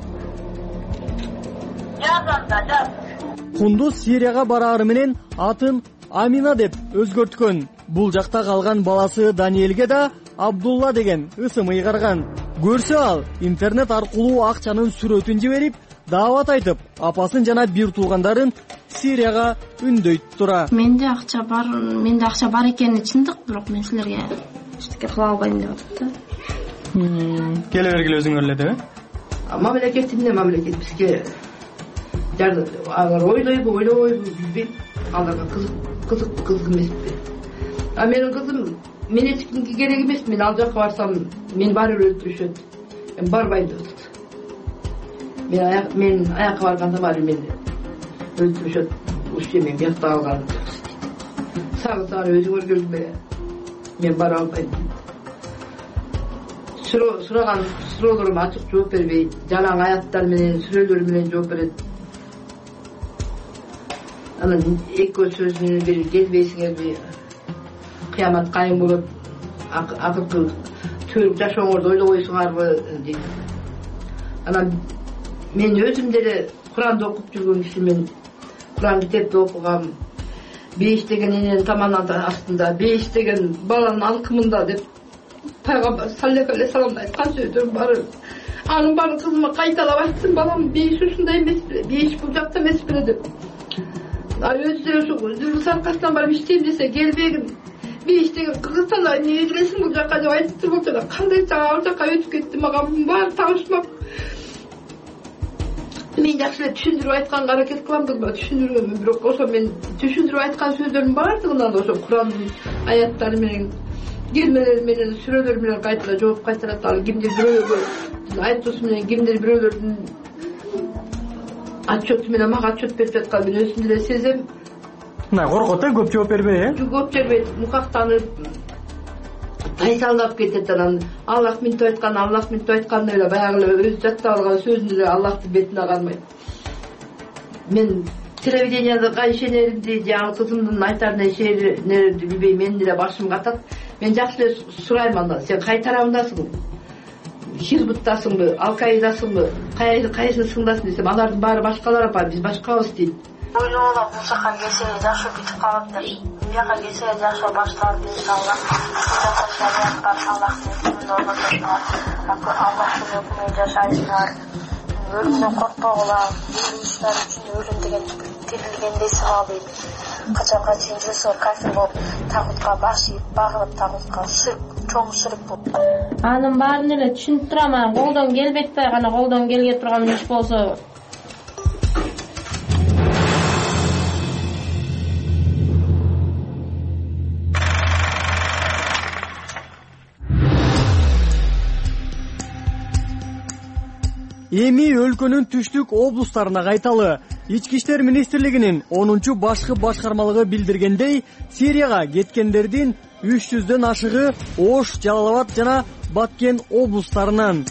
Кундуз Сирияга бараары менен атын Амина деп өзгөрткөн. Бул жакта калган баласы Даниэлге да Абдулла деген ысым ыйгарган. Көрсө ал интернет аркылуу акчанын сүрөтүн жиберип, даават айтып, апасын жана бир туугандарын Сирияга үндөйт тура. Менде акча бар экени чындык, бирок мен силерге эчтеке кыла албайм деп атат да. Келе бергиле өзүңөр эле деп. Мамлекет бизге жардам, алар ойлойбу, билбейм. Аларга кызык эмеспи. А менин кызым, мен эчкимге керек эмес, мен ал жака барсам, мен баары бир өлтүрүшөт. Мен барбайм деп атат. Мен аяка барганда баары мени өлтүрүшөт. Уште мен биякта калган. Сагы өзүңөр көргүлө. Мен бара албайм. Сураган суроолорума ачык жооп бербей, жалаң аяттар менен, сүрөлөр менен жооп берет. Анан эки сөзүнүн бири келбейсиңерби, кыямат кайым болот, акыркы төрүп жашооңорду ойлобойсуңарбы дейт. Анан мен өзүм деле Куранды окуп жүргөн кишимен, Куран китепти окугам. 5 деген эненин таманын астында, 5 деген баланын алкымында деп Пайгамбар саллаллаху алейхи салам айткан сөздөр бар. Анын баарын кызыма кайталап айттым, балам 5 ушундай эмес беле, 5 бул жакта эмес беле деп. Өзү ушу аркасынан барып иштейм десе келбегин. 5 деген Кыргызстанда эмне келесиң бул жака деп айтып болчу. Кандай ал жака өтүп кетти, мага баары табышмак. Мен жакшы эле түшүндүрүп айтканга аракет кылам да, түшүндүргөм, бирок ошо мен түшүндүрүп айткан сөздөрдүн баардыгынан ошо Курандын аяттары менен, келмелер менен, сүрөлөр менен кайтара жооп кайтарат. Ал кимдир бирөөгө айтуусу менен, кимдир бирөөлөрдүн отчету менен мага отчет берип жаткан мен өзүм деле сезем. Мына коркот көп жооп бербей, Көп бербейт, мукактанып, тайсалдап кетет. Анан Аллах минтип айткан эле баягы эле өзү жаттап алган сөзүн эле Аллахтын бетине кармайт. Мен телевиденияга ишенеримди, жаңы кызымдын айтарына ишенеримди билбейм, мен деле башым катат. Мен жакшы эле сурайм андан, сен кай тарабындасың? Хизбуттасыңбы, Ал-Каидасыңбы, кайсысыңдасың десем, алардын баары башкалар апа, биз башкабыз дейт. Ойлоолам, бул жака келсе жакшы бүтүп калыптыр. Бияка келсе жакшы башталат иншалла. Жакшы шариаттар, Аллахтын өкүмүндө орнотосуңар. Аллахтын өкүмүндө жашайсыңар. Өлүмдөн коркпогула, иштер үчүн өлүм деген тирилгендей сабап дейт. Качанга чейин жүрсө кафир болуп, тагутка баш ийип, багынып тагутка чоң ширк болуп. Анын баарын эле түшүнүп турам, колдон келбей атпай, гана колдон келге турган иш болсо. Эми өлкөнүн түштүк облустарына кайталы. Ички иштер министрлигинин 10-чу башкы башкармалыгы билдиргендей, Сирияга кеткендердин 300дөн ашыгы Ош, Жалал-Абад жана Баткен облустарынан.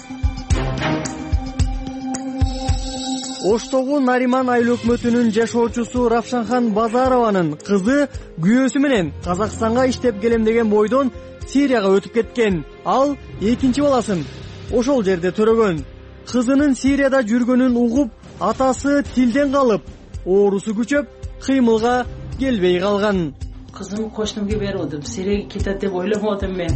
Оштогу Нариман айыл өкмөтүнүн жашоочусу Равшанхан Базарованын кызы күйөөсү менен Казакстанга иштеп келем деген бойдон Сирияга өтүп кеткен. Ал экинчи баласын ошол жерде төрөгөн. Кызынын Сирияда жүргөнүн угуп, атасы тилден калып, оорусу күчөп, кыймылга келбей калган. Kızım koştumga berdim. Sirege ketadi deb o'ylamadim men.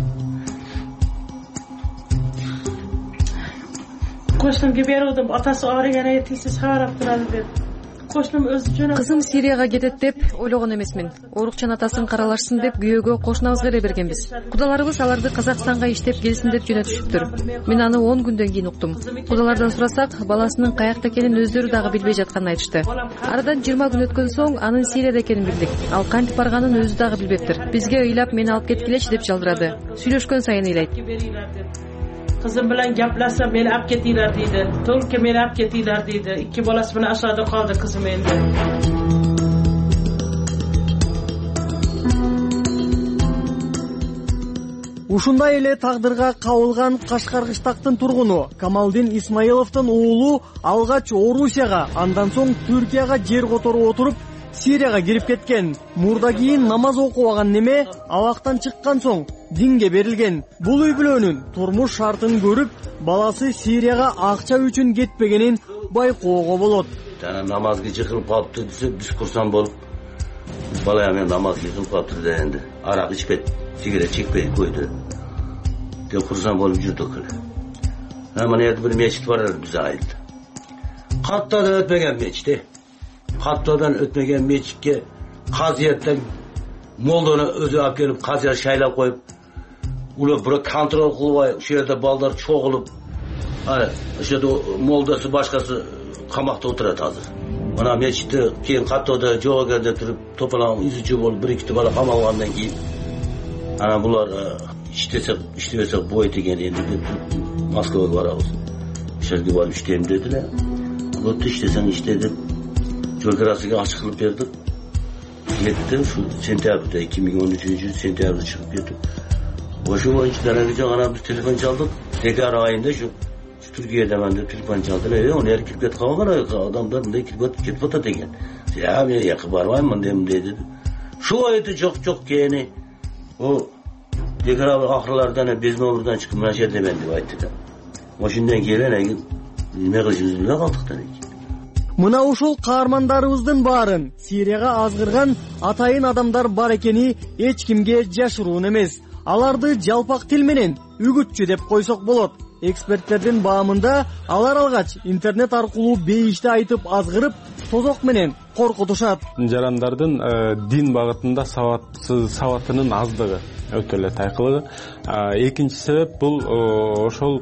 Koştumga berdim. Atası ağrıgana yetisiz harap turadi deb. Кызым Сирияга кетет деп ойлогон эмесмин. Оорукчан атасын каралашсын деп күйөөгө кошунабызга эле бергенбиз. Кудаларыбыз аларды Казакстанга иштеп келсин деп жөнөтүшүптүр. Мен аны 10 күндөн кийин уктум. Кудалардан сурасак, баласынын каякта экенин өздөрү дагы билбей жатканын айтышты. Арадан 20 күн өткөн соң анын Сирияда экенин билдик. Ал кантип барганын өзү дагы билбептир. Бизге ыйлап мени алып кеткилечи деп жалдырады. Сүйлөшкөн сайын ыйлайт. Kızım bilan gaplashsam meni olib ketinglar deydi. To'lka meni olib ketinglar deydi. Ikki bolasi bilan aşağıda qoldi qizim endi. Ушундай эле тагдырга кабылган Кашкар кыштактын тургуну Камалдин Исмаиловдун уулу алгач Орусияга, андан соң Түркияга жер которуп отуруп Сирияга кирип кеткен. Мурда кийин намаз окубаган неме абактан чыккан соң динге берилген. Бул үй бүлөнүн турмуш шартын көрүп, баласы Сирияга акча үчүн кетпегенин байкоого болот. Жана намазга жыгылып калыптыр десе, биз курсан болуп, бала мен намазга жыгылып калыптыр дегенде, арак ичпейт, сигарет чекпейт койду. Деп курсан болуп жүрдүк эле. Мына жерде бир мечит бар эле биз айылда. Каттадан өтпөгөн мечит. Каттадан өтмөгөн мечитке казыяттан молданы өзү алып келип казыя шайлап коюп, улар бирөө контрол кылбай, ушул жерде балдар чогулуп, аны ошол жерде молдасы башкасы камакта отурат азыр. Мына мечитте кийин каттоодо жок экенде туруп, топалаң изичи болуп, бир-эки бала камалгандан кийин анан булар иштебесек бойт экен энди деп Москвага барабыз. Ошол жерге барып иштейм дедилер. Болду, иштесең иште деп жолдорасыга ачык кылып бердик. Кетти ушу сентябрда 2013 сентябрда чыгып кетип. Ошо боюнча дарыгы ана биз телефон чалдык. Декабрь айында ушу Түркияда мен деп телефон чалдылар. Оны эркек кетип калган адамдар мындай кетип атат экен. Я мен жака барбаймын деди. Шу айты жок кени. О декабрь акырлардан биз номерден чыгып мына жерде мен деп айтты да. Ошондон кийин неме кылып эле калдык да. Мына ушул каармандарыбыздын баарын Сирияга азгырган атайын адамдар бар экени эч кимге жашыруун эмес. Аларды жалпак тил менен үгүтчү деп койсок болот. Эксперттердин баамында алар алгач интернет аркылуу бейишти айтып азгырып, тозок менен коркутушат. Жарандардын дин багытында сабатынын аздыгы өтө эле тайкылыгы. Экинчи себеп бул ошол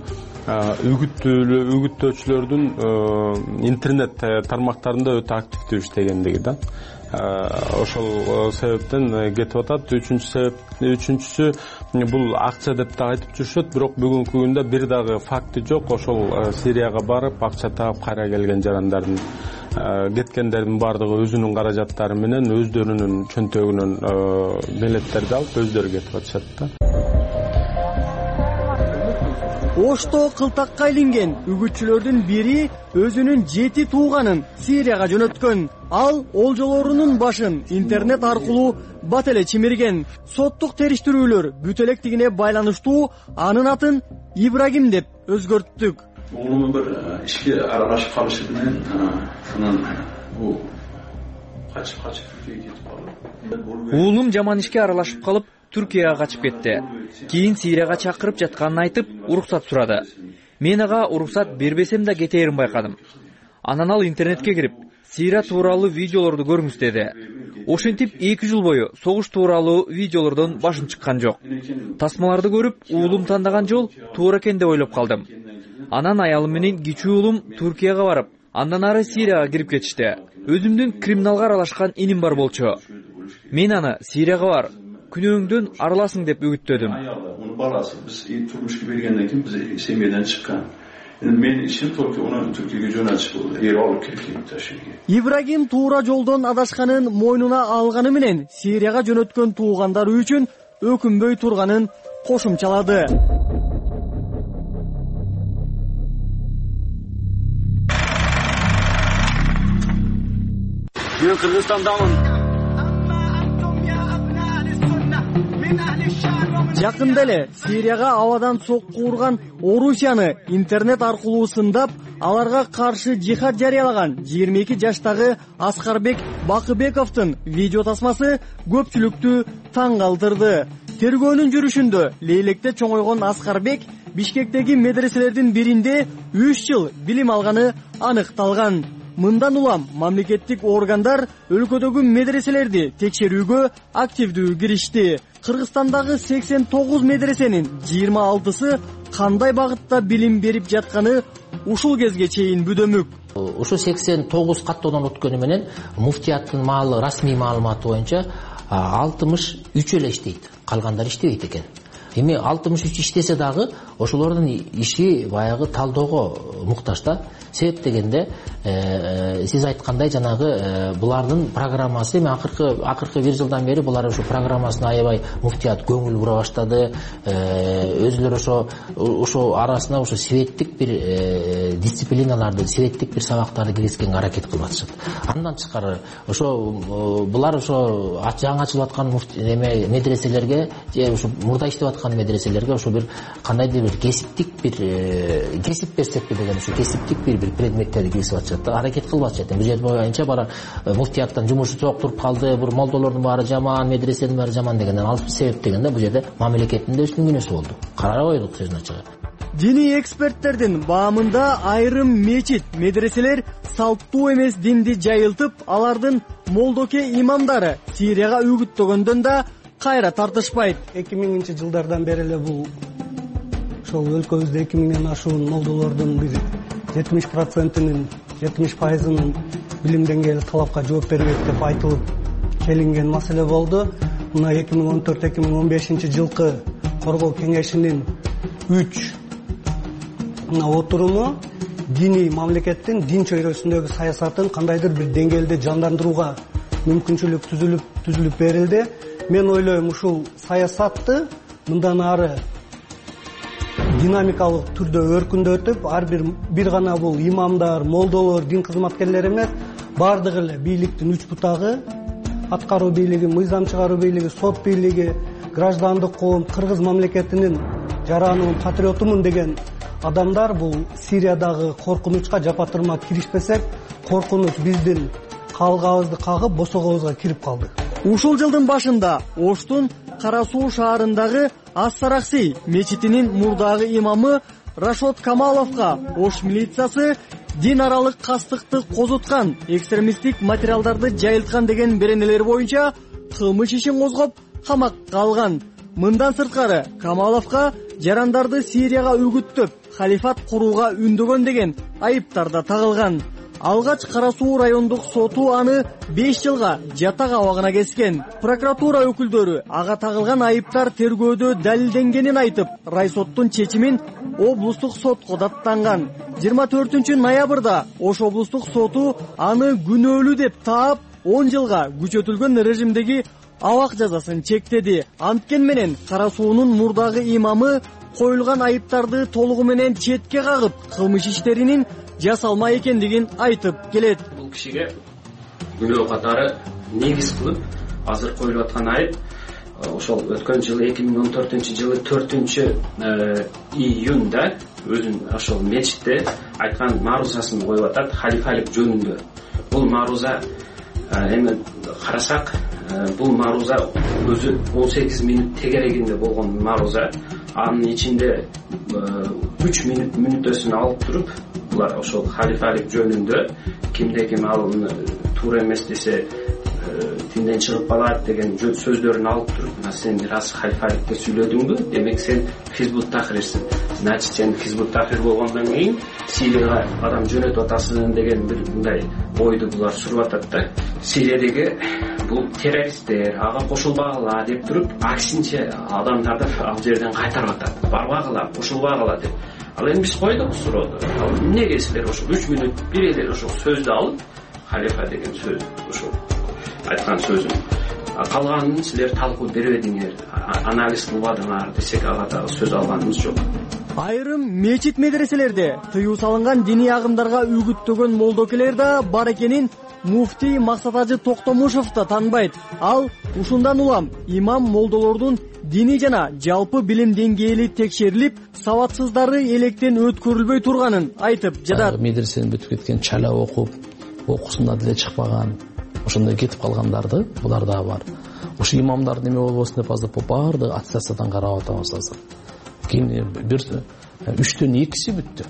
үгүттөөчүлөрдүн интернет тармактарында өтө активдүү иштегендиги да. Ошол себептен кетип атат. Үчүнчүсү бул акча деп да айтып жүрүшөт, бирок бүгүнкү күндө бир дагы факти жок. Ошол Сирияга барып акча таап кайра келген жарандардын кеткендердин баардыгы өзүнүн каражаттары менен өздөрүнүн чөнтөгүнөн билеттерди алып өздөрү кетип атышат да. Ошто кылтакка илинген үгүтчүлөрдүн бири өзүнүн 7 тууганын Сирияга жөнөткөн. Ал олжолорунун башын интернет аркылуу бат эле чимирген. Соттук териштирүүлөр бүт электигине байланыштуу анын атын Ибрагим деп өзгөрттүк. Уулумун бир ишке аралашып калышы менен анан бул качып кетип калды. Уулум жаман ишке аралашып калып Түркияга качып кетти. Кийин Сирияга чакырып жатканын айтып, уруксат сурады. Мен ага уруксат бербесем да кетээрин байкадым. Анан ал интернетке кирип, Сирия тууралуу видеолорду көрүңүз деди. Ошентип 2 жыл бою согуш тууралуу видеолордон башым чыккан жок. Тасмаларды көрүп, уулум тандаган жол туура экен деп ойлоп калдым. Анан аялым менен кичүү уулум Түркияга барып, андан ары Сирияга кирип кетишти. Өзүмдүн криминалга аралашкан иним бар болчу. Мен аны Сирияга бар, күнөөңдөн арыласың деп үгүттөдүм. Унун баласы биз турмушка бергенден кийин биз семьядан чыккан. Мен ишин Түркияга жөнөтүп алып кеткен ташыйга. Ибрагим туура жолдон адашканын мойнуна алганы менен Сирияга жөнөткөн туугандары үчүн өкүнбөй турганын кошумчалады. Мен Кыргызстандамын. Жакында эле Сирияга абадан сокку урган Орусияны интернет аркылуу сындап, аларга каршы жихад жарыялаган 22 жаштагы Аскарбек Бакыбековдун видео тасмасы көпчүлүктү таң калтырды. Тергөөнүн жүрүшүндө Лейлекте чоңойгон Аскарбек Бишкектеги медреселердин биринде 3 жыл билим алганы аныкталган. Мындан улам мамлекеттик органдар өлкөдөгү медреселерди текшерүүгө активдүү киришти. Кыргызстандагы 89 медресенин 26сы кандай багытта билим берип жатканы ушул кезге чейин бүдөмүк. Ошо 89 каттоодон өткөнү менен муфтияттын расмий маалыматы боюнча 63 эле иштейт, калгандар иштебейт экен. Эми 63 иштесе дагы ошолордун иши баягы талоого муктаж да. Себеп дегенде сиз айткандай жанагы булардын программасы эми акыркы бир жылдан бери булар ошо программасына аябай муфтият көңүл бура баштады. Өзүлөр ошо арасына ошо светтик бир дисциплиналарды, светтик бир сабактарды киргизгенге аракет кылып атышат. Андан тышкары ошо булар ошо жаңы ачылып аткан медреселерге же ошо мурда иштеп аткан медреселерге ошо бир кандайдыр бир кесиптик бир кесип берсекпи деген ошо кесиптик бир предметтерди киргизип атышат да, аракет кылып атышат. Бул жер боюнча бара муфтияттан жумушу чок туруп калды, бул молдолордун баары жаман, медреселердин баары жаман дегенден алып себеп дегенде бул жерде мамлекеттин да өзүнүн күнөөсү болду. Карара койдук сөзүн ачыгы. Диний эксперттердин баамында айрым мечит, медреселер салттуу эмес динди жайылтып, алардын молдоке имамдары Сирияга үгүттөгөндөн да кайра тартышпайт. 2000-жылдардан бери эле бул ошол өлкөбүздө 2000ден ашуун молдолордун бир 70%-нин 70%-нын билим деңгээли талапка жооп бербейт деп айтылып келинген маселе болду. Мына 2014-2015 жылкы коргоо кеңешинин 3 отуруму диний мамлекеттин дин чөйрөсүндөгү саясатын кандайдыр бир деңгээлде жандандырууга мүмкүнчүлүк түзүлүп берилди. Мен ойлойм ушул саясатты мындан ары динамикалык түрдө өркүндөтүп, ар бир гана бул имамдар, молдолор, дин кызматкерлери эмес, бардыгы эле бийликтин 3 бутагы, аткаруу бийлиги, мыйзам чыгаруу бийлиги, сот бийлиги, граждандык коом, кыргыз мамлекетинин жаранымын, патриотумун деген адамдар бул Сириядагы коркунучка жапа-тырма киришпесек, коркунуч биздин калгабызды кагып, босогобузга кирип калды. Ушул жылдын башында Оштун Кара Суу шаарындагы Ас-Саракси мечитинин мурдагы имамы Рашод Камаловго Ош милициясы дин аралык кастыкты козуткан, экстремисттик материалдарды жайылткан деген беренелер боюнча кылмыш ишин козгоп камакка алган. Мындан сырткары Камаловго жарандарды Сирияга үгүттөп, халифат курууга үндөгөн деген айыптар да тагылган. Алгач Кара Суу райондук соту аны 5 жылга жатак абагына кескен. Прокуратура өкүлдөрү ага тагылган айыптар тергөөдө далилденгенин айтып, райсоттун чечимин облустук сотко даттанган. 24-ноябрда Ош облустук соту аны күнөөлүү деп таап, 10 жылга күчөтүлгөн режимдеги абак жазасын чектеди. Анткени менен Кара Суунун мурдагы имамы коюлган айыптарды толугу менен четке кагып, кылмыш иштеринин жасалма экендигин айтып келет. Бул кишиге күнөө катары негиз кылып азыр коюлуп аткан айып ошол өткөн жылы 2014-жылы 4-июнда өзүн ошол мечитте айткан марузасын коюп атат халифалык жөнүндө. Бул маруза эми карасак, бул маруза өзү 18 мүнөт тегерегинде болгон маруза. Анын ичинде 3 мүнөтөсүн алып туруп, булар ошол халифалык жөнүндө кимде ким алыны туура эмес десе динден чыгып калат деген сөздөрүн алып туруп, сен рас халифалыкты сүйлөдүңбү? Демек сен Хизбут Тахрирсиң. Значит, сен Хизбут Тахрир болгондон кийин Сирияга адам жөнөтүп атасың деген бир мындай ойду булар сүрүп атат да. Сириядагы бул террористтер, ага кошулбагыла деп туруп, аксинче адамдарды ал жерден кайтарып атат. Барбагыла, кошулбагыла деп. Ал эми биз койдук суроону. Эмнеге силер ошол 3 мүнөт бир эле ошол сөздү алып, халифа деген сөз, ошол айткан сөзүн калганын силер талкуу бербедиңер, анализ кылбадыңар десек, ага дагы сөз алганыбыз жок. Айрым мечит медреселерде тыюу салынган диний агымдарга үгүттөгөн молдокелер да бар экенин муфтий Максатажы Токтомушев да таанбайт. Ал ушундан улам имам молдолордун диний жана жалпы билим деңгээли текшерилип, сабатсыздары электен өткөрүлбөй турганын айтып жатат. Медресени бүтүп кеткен, чала окуп, окуусунда деле чыкпаган, ошондой кетип калгандарды булар да бар. Ушу имамдар неме болбосун деп азыр баардыгы аттестациядан карап атабыз азыр. Кийин бир 3төн 2си бүттү.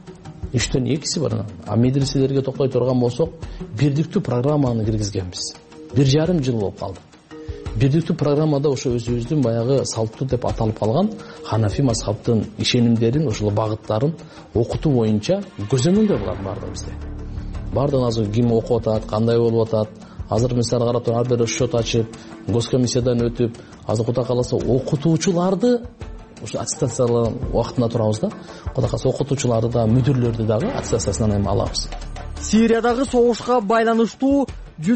3төн 2си бар. А медреселерге токтой турган болсок, бирдиктүү программаны киргизгенбиз. 1,5 жыл болуп калды. Бирдиктүү программада ошо өзүбүздүн баягы салттуу деп аталып калган Ханафи мазхабтын ишенимдерин, ошол багыттарын окутуу боюнча көзөмөлдөр бар бардыгы бизде. Бардыгын азыр ким окуп атат, кандай болуп атат. Азыр мисалы карап ар бир счет ачып, госкомиссиядан өтүп, азыр Кудай кааласа окутуучуларды ушу аттестациялан убактында турабыз да. Кудай кааласа окутуучуларды да, мүдүрлөрдү дагы аттестациядан эми алабыз. Сириядагы согушка байланыштуу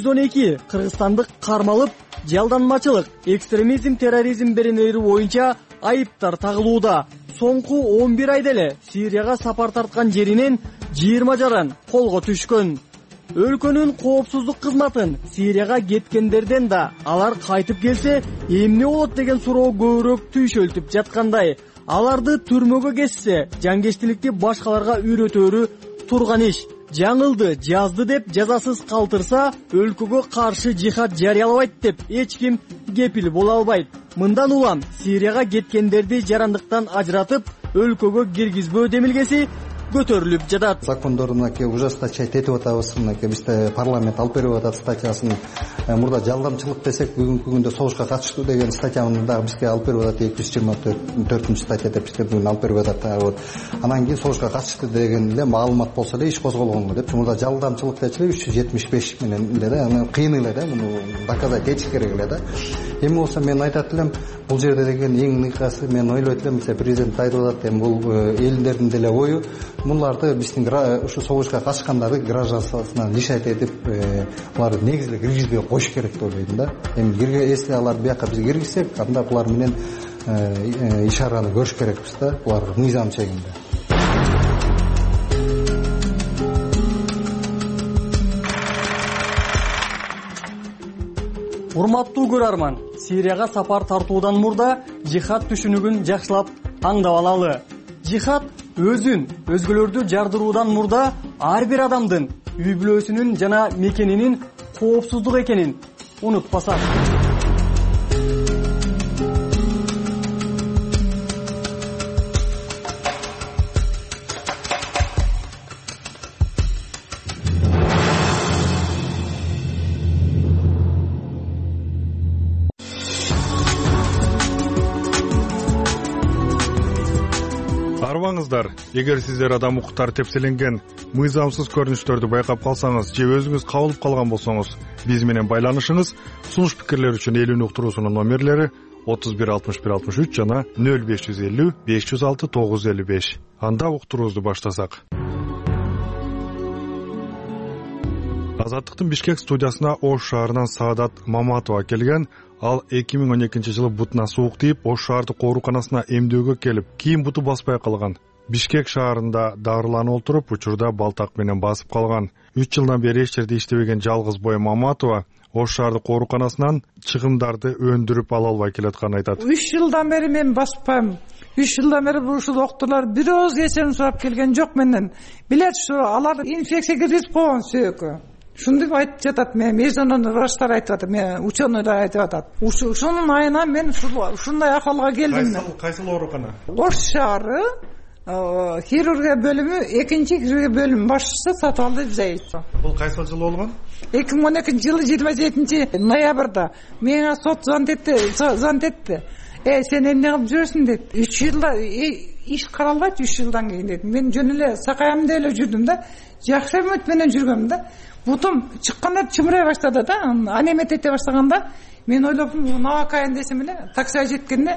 112 кыргызстандык кармалып, жалданмачылык, экстремизм, терроризм беренелери боюнча айыптар тагылууда. Соңку 11 айда эле Сирияга сапар тарткан жеринен 20 жаран колго түшкөн. Өлкөнүн коопсуздук кызматын Сирияга кеткендерден да алар кайтып келсе эмне болот деген суроо көбүрөөк түйшөлтүп жаткандай. Аларды түрмөгө кессе, жангештиликти башкаларга үйрөтөрү турган иш. Жаңылды, жазды деп жазасыз калтырса, өлкөгө каршы жихад жарыялабайт деп эч ким кепил боло албайт. Мындан улам Сирияга кеткендерди жарандыктан ажыратып, өлкөгө киргизбөө демилгеси көтөрүлүп жатат. Закондорундаки ужесточать этип атабыз. Бизде парламент алып берип атат статьясын. Мурда жалдамчылык десек, бүгүнкү күндө согушка катыштуу деген статьяны дагы бизге алып берип атат. 224-статья деп бизге бүгүн алып берип атат. Анан кийин согушка катышты деген эле маалымат болсо эле иш козголгон деп. Мурда жалдамчылык дечиле 375 менен эле да, аны кыйын эле да, муну доказать этиш керек эле да. Эми болсо мен айтат элем, бул жерде деген эң ныкасы мен ойлойт элем, президент айтып атат, эми бул элдердин деле ою. Муларды биздин ушу согушка катышкандарды гражданствосунан лишать этип, буларды негизи киргизбей коюш керек деп ойлойм да. Эми если алар бияка биз киргизсек, анда булар менен иш араны көрүш керекпиз да, булар мыйзам чегинде. Урматтуу көрөрман, Сирияга сапар тартуудан мурда жихад түшүнүгүн жакшылап аңдап алалы. Жихад өзүн, өзгөлөрдү жардыруудан мурда ар бир адамдын үй бүлөсүнүн жана мекенинин коопсуздук экенин унутпасак. Арбаңыздар, эгер сиздер адам укуктары тепселенген мыйзамсыз көрүнүштөрдү байкап калсаңыз же өзүңүз кабылып калган болсоңуз, биз менен байланышыңыз. Сунуш пикирлер үчүн элүүнү уктуруусунун номерлери 31 61 63 жана 0550 506 955. Анда уктуруубузду баштасак. Азаттыктын Бишкек студиясына Ош шаарынан Саадат Маматова келген. Ал 2012 жылы бутуна суук тийип, Ош шаардык ооруканасына эмдөөгө келип, кийин буту баспай калган. Бишкек шаарында дарыланып отуруп, учурда балтак менен басып калган. 3 жылдан бери эч жерде иштебеген жалгыз бой Маматова Ош шаардык ооруканасынан чыгымдарды өндүрүп ала албай келатканын айтат. 3 жылдан бери мен баспайм. 3 жылдан бери ушул доктурлар бир ооз эсебин сурап келген жок менден. Билет ушу алар инфекция киргизип койгон сөөккө. Ушундук айтып жатат, мен международный врачтар айтып атат, мен ученыйлар айтып атат. Ушунун айына мен ушундай акыбалга келдим. Кайсыл оорукана? Ош шаары хирургия бөлүмү, 2-чи хирургия бөлүмү башчысы Сатыбалды Заитов. Бул кайсыл жылы болгон? 2012 жылы 27 ноябрда мага сот звонт этти. Сен эмне кылып жүрөсүң деп. 3 жылда иш каралбайт, 3 жылдан кийин деп. Мен жөн эле сакаямда эле жүрдүм да. Жакшы үмүт менен жүргөм да. Бутум чыкканда чымырай баштады да. Анемет эте баштаганда мен ойлоп, набакайын десем эле таксига жеткенде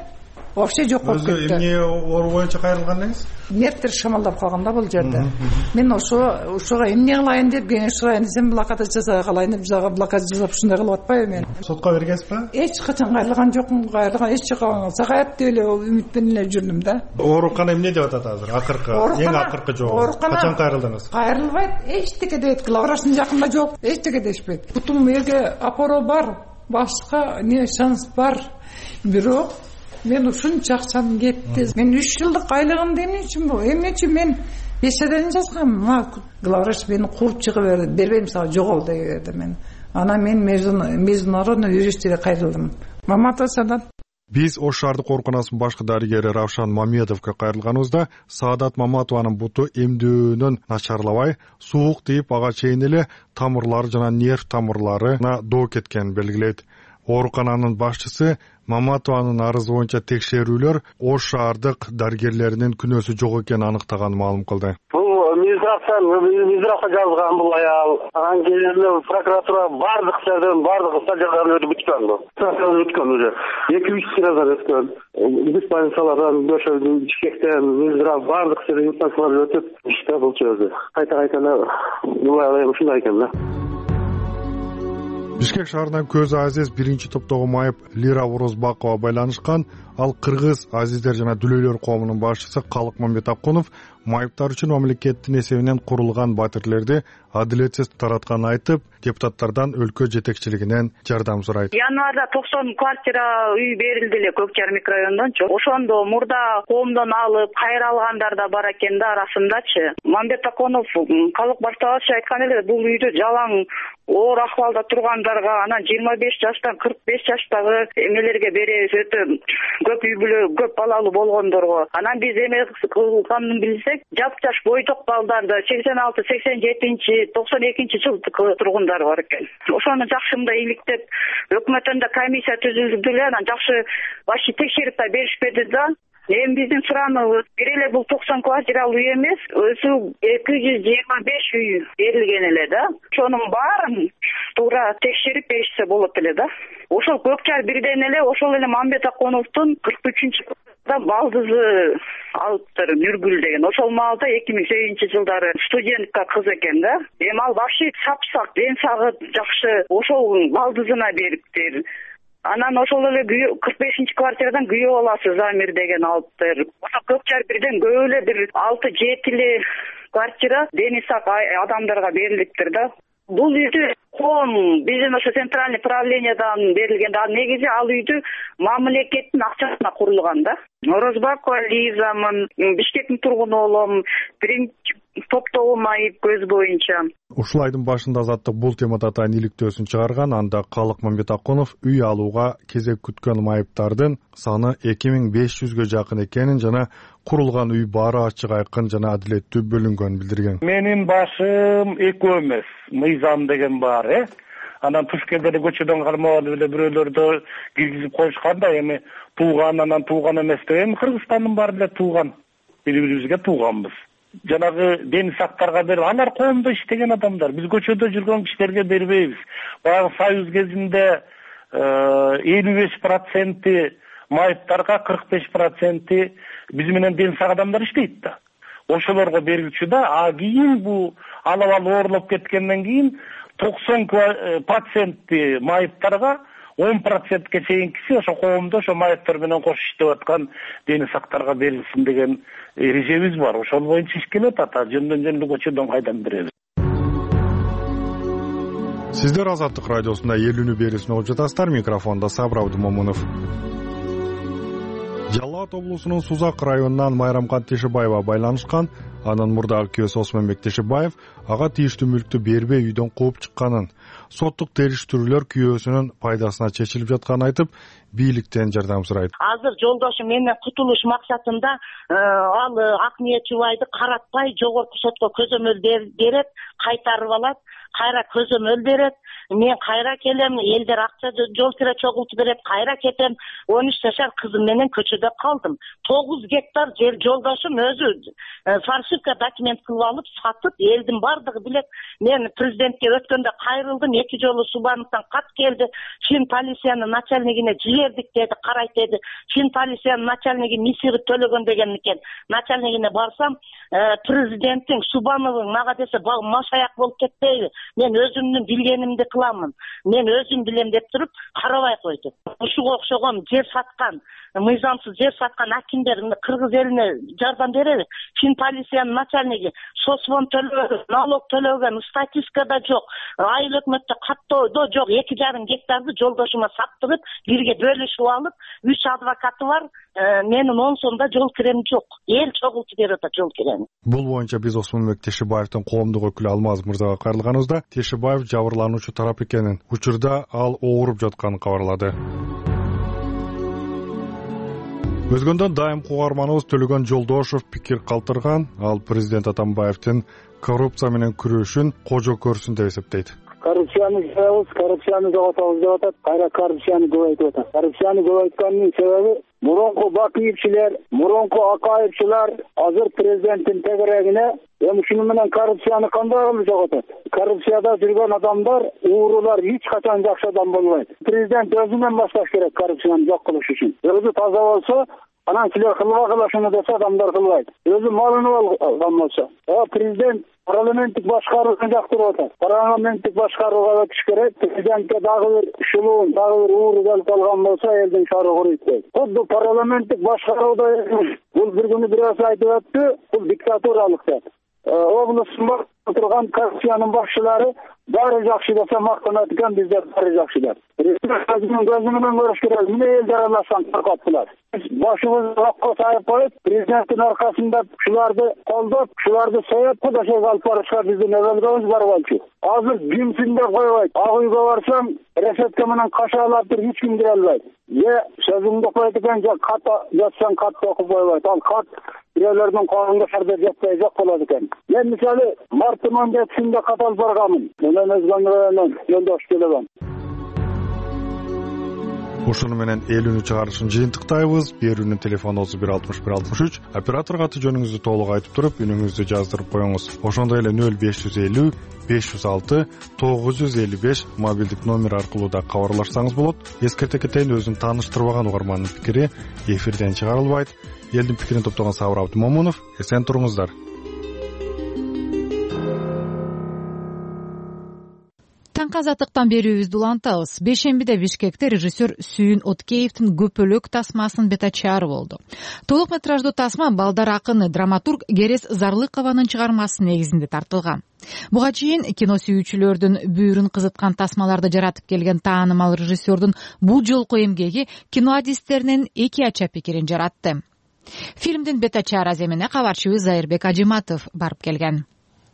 вообще жок болуп кетти. Өзү эмне оору боюнча кайрылган деңиз? Нервтер шамалдап калганда бул жерде. Мен ошого эмне кылайын деп кеңеш сурайын десем, блокада жасай калайын деп жага блокада жасап ушундай кылып атпайбы мен. Сотко бергенсизби? Эч качан кайрылган жокмун, кайрылган эч жокко сагаят деп эле үмүт менен эле жүрдүм да. Оорукана эмне деп атат азыр? Акыркы, эң акыркы жолу. Качан кайрылдыңыз? Кайрылбайт, эчтеке дейт, главврачтын жакында жок, эчтеке дешпейт. Бутум элге апору бар, башка не шанс бар. Бирок мен ушунча акчам кетти. Мен 3 жылдык айлыгымды эмне үчүн мен 5 айдан жазгам. Главврач мени кууп чыгып бербейм сага, жогол деди мен. Анан мен международный юристке кайрылдым. Маматовдан. Биз Ош шаардык ооруканасынын башкы дарыгери Равшан Мамедовго кайрылганыбызда Саадат Маматованын буту эмдөөнөн начарлабай, суук тийип, ага чейин эле тамырлары жана нерв тамырларына доо кеткенин белгилейт. Оорукананын башчысы Маматованын арызы боюнча текшерүүлөр Ош шаардык дарыгерлеринин күнөөсү жок экенин аныктаганын маалым кылды. Минздравга жазган бул аял. Анан кийин прокуратура бардык стадияларын өтүп бүткөн бул. Өткөн уже. 2-3 раздар өткөн. Диспансерлардан бөшөлдү, Бишкектен, Минздрав бардык диспансерлар өтүп, иште бул чөзү. Кайта булай ушундай экен да. Бишкек шаарынан Көзү Азиз биринчи топтогу майып Лира Орозбакова байланышкан. Ал кыргыз азиздер жана дүлөйлөр коомунун башчысы Калык Мамбет Акунов майыптар үчүн мамлекеттин эсебинен курулган батирлерди адилетсиз таратканын айтып, депутаттардан өлкө жетекчилигинен жардам сурайт. Январда 90 квартира үй берилди эле Көкчар микрорайонунчу. Ошондо мурда коомдон алып кайра алгандар да бар экен да арасындачы. Мамбет Акунов Калык баштагычы айткан эле, бул үйдү жалаң оор акыбалда тургандарга, анан 25 жаштан 45 жаштагы эмелерге беребиз, өтө көп үй бүлө, көп балалуу болгондорго. Анан биз эме кылганын билсек, жап-жаш бойдок балдарды 86, 87, 92 жылдык тургундар бар экен. Ошону жакшы мындай иликтеп, өкмөттөн да комиссия түзүлдү эле, анан жакшы башкы текшерип да беришпеди да. Эми биздин сураныбыз, бир эле бул 90 квартиралуу үй эмес, өзү 225 үй берилген эле да. Ошонун баарын туура текшерип беришсе болот эле да. Ошол Көкчар бирден эле ошол эле Мамбет Акуновдун 43-да балдызы алыптыр, Нургүл деген. Ошол маалда 2008-жылдары студентка кыз экен да. Эми ал вообще сап-сак, ден сагы жакшы, ошол балдызына бериптир. Анан ошол эле 45 квартирадан күйөө баласы Замир деген алыптыр. Ошо Көкчар бирден көп эле бир 6-7 квартира дени сак адамдарга берилиптир да. Бул үйдү коом биздин ошо центральный правлениядан берилген да. Негизи ал үйдү мамлекеттин акчасына курулган да. Орозбакова Лизамын, Бишкектин тургуну болом, биринчи топтогу майып көз боюнча. Ушул айдын башында Азаттык бул темада атайын иликтөөсүн чыгарган. Анда Калык Мамбет Акунов үй алууга кезек күткөн майыптардын саны 2500ге жакын экенин жана курулган үй баары ачык айкын жана адилеттүү бөлүнгөнүн билдирген. Менин башым экөө эмес, мыйзам деген бар, Анан Тушкелде көчөдөн кармаган эле бирөөлөрдө киргизип коюшкан да, эми тууган анан тууган эмес деп, эми Кыргызстандын баары эле тууган. Бири-бирибизге тууганбыз. Жанагы дени сактарга берип, алар коомдо иштеген адамдар. Биз көчөдө жүргөн кишилерге бербейбиз. Баягы Союз кезинде 55% майыптарга, 45% биз менен дени сак адамдар иштейт да. Ошолорго берилчү да, а кийин бу алып оорлоп кеткенден кийин 90% майыптарга, 10%ке чейинкиси ошо коомдо ошо майыптар менен кош иштеп аткан дени сактарга берилсин деген эрежебиз бар. Ошол боюнча иш келет ата, жөндөн көчөдөн кайдан беребиз. Сиздер Азаттык радиосунда элүүнү берүүсүн угуп жатасыздар. Микрофондо Сабыр Абдымомунов. Жалал Абад облусунун Сузак районунан Майрамкан Тешибаева байланышкан. Анын мурдагы күйөөсү Осмонбек Тешибаев ага тийиштүү мүлктү бербей үйдөн кууп чыкканын, соттук териштирүүлөр күйөөсүнүн пайдасына чечилип жатканын айтып, бийликтен жардам сурайт. Азыр жолдошум менен кутулуш максатында ал Акниет Чубайды каратпай жогорку сотко көзөмөл берип кайтарып алат. кайра көзөмөл берет, мен кайра келем, элдер акча жол кире чогултуп берет, кайра кетем. 13 жашар кызым менен көчөдө калдым. 9 гектар жер жолдошум өзү фальшивка документ кылып алып сатып, элдин бардыгы билет. Мен президентке өткөндө кайрылдым, 2 жолу Субановтан кат келди. Фин полициянын начальнигине жибердик деди, карайт деди. Фин полициянын начальниги мисири төлөгөн деген экен. Начальнигине барсам, президенттин Субановдун мага десе, машаяк болуп кетпейби? Мен өзүмдүн билгенимди кыламын. Мен өзүм билем деп туруп карабай койду. Ушуга окшогон жер саткан, мыйзамсыз жер саткан акимдер кыргыз элине жардам береби? Фин полициянын начальниги соцфонд төлөгөн, налог төлөгөн, статистикада жок, айыл өкмөттө каттоодо жок, 2,5 гектарды жолдошума саттырып, бирге бөлүшүп алып, 3 адвокаты бар, менин оң сонда жол кирем жок. Эл чогултуп берет жол кирени. Бул боюнча биз Осмонбек Тешебаевдин коомдук өкүлү Алмаз мырзага кайрылганыбызда, Тешебаев жабырлануучу тарап экенин, учурда ал ооруп жатканын кабарлады. Өзгөндөн дайым кугарманыбыз Төлөгөн Жолдошов пикир калтырган, ал президент Атамбаевдин коррупция менен күрөшүн кожо көрсүн деп эсептейт. Коррупцияны жоготобуз деп атат, кайра коррупцияны көбөйтүп атат. Коррупцияны көбөйткөнүн себеби мурунку Бакиевчилер, мурунку Акаевчилар азыр президенттин тегерегине ушуну менен коррупцияны кандай кылып жоготот? Коррупцияда жүргөн адамдар, уурулар эч качан жакшы адам болбойт. Президент өзүнөн башташ керек коррупцияны жок кылыш үчүн. Өзү таза болсо, анан силер кылбагыла шуну десе адамдар кылбайт. Өзү малынып алган болсо, президент парламенттик башкарууну жактырып атат. Парламенттик башкарууга өтүш керек. Президентке дагы бир шулуун, дагы бир ууру келип калган болсо, элдин шары курuyт. Кудду парламенттик башкарууда бул бир күнү бирөөсү айтып өттү, бул диктатуралык деп. Облустун турган коррупциянын башчылары баары жакшы десе мактанат экен, бизде баары жакшы деп. Өзүнүн көзү менен көрүш керек. Эмне элдер аралашкан коркоттулар. Башыбызды окко сайып коюп, президенттин аркасында ушуларды колдоп, ушуларды союп, кудашайга алып барышка биздин өбөлгөбүз бар болчу. Азыр кимсиң деп койбойт. Ак үйгө барсам, решетка менен кашалап туруп эч ким кире албайт. Сөзүңдү койт экен, кат жазсаң катты окуп койбойт. Ал кат бирөөлөрдүн колунда шарда жетпей жок болот экен. Мен мисалы марттын 17-синде кат алып барганмын. Менен өзгөнүн Жолдош Төлөгөн. Ушуну менен элүүнү чыгарышын жыйынтыктайбыз. Берүүнүн телефону 316163. Операторго аты жөнүңүздү толук айтып туруп, үнүңүздү жаздырып коюңуз. Ошондой эле 0550 506 955 мобилдик номер аркылуу да кабарлашсаңыз болот. Эскерте кетейин, өзүн тааныштырбаган угармандын пикири эфирден чыгарылбайт. Элдин пикирин топтогон Сабыр Абдымомунов, эсен туруңуздар. Таңкы азаттыктан берүүбүздү улантабыз. Бейшембиде Бишкекте режиссер Сүйүн Откеевдин көпөлөк тасмасынын бетачары болду. Толук метраждуу тасма балдар акыны драматург Керес Зарлыкованын чыгармасы негизинде тартылган. Буга чейин кино сүйүүчүлөрдүн бүйүрүн кызыткан тасмаларды жаратып келген таанымал режиссердун бул жолку эмгеги кино адистеринин эки ача пикирин жаратты. Фильмдин бетачары аземине кабарчыбыз Зайырбек Ажиматов барып келген.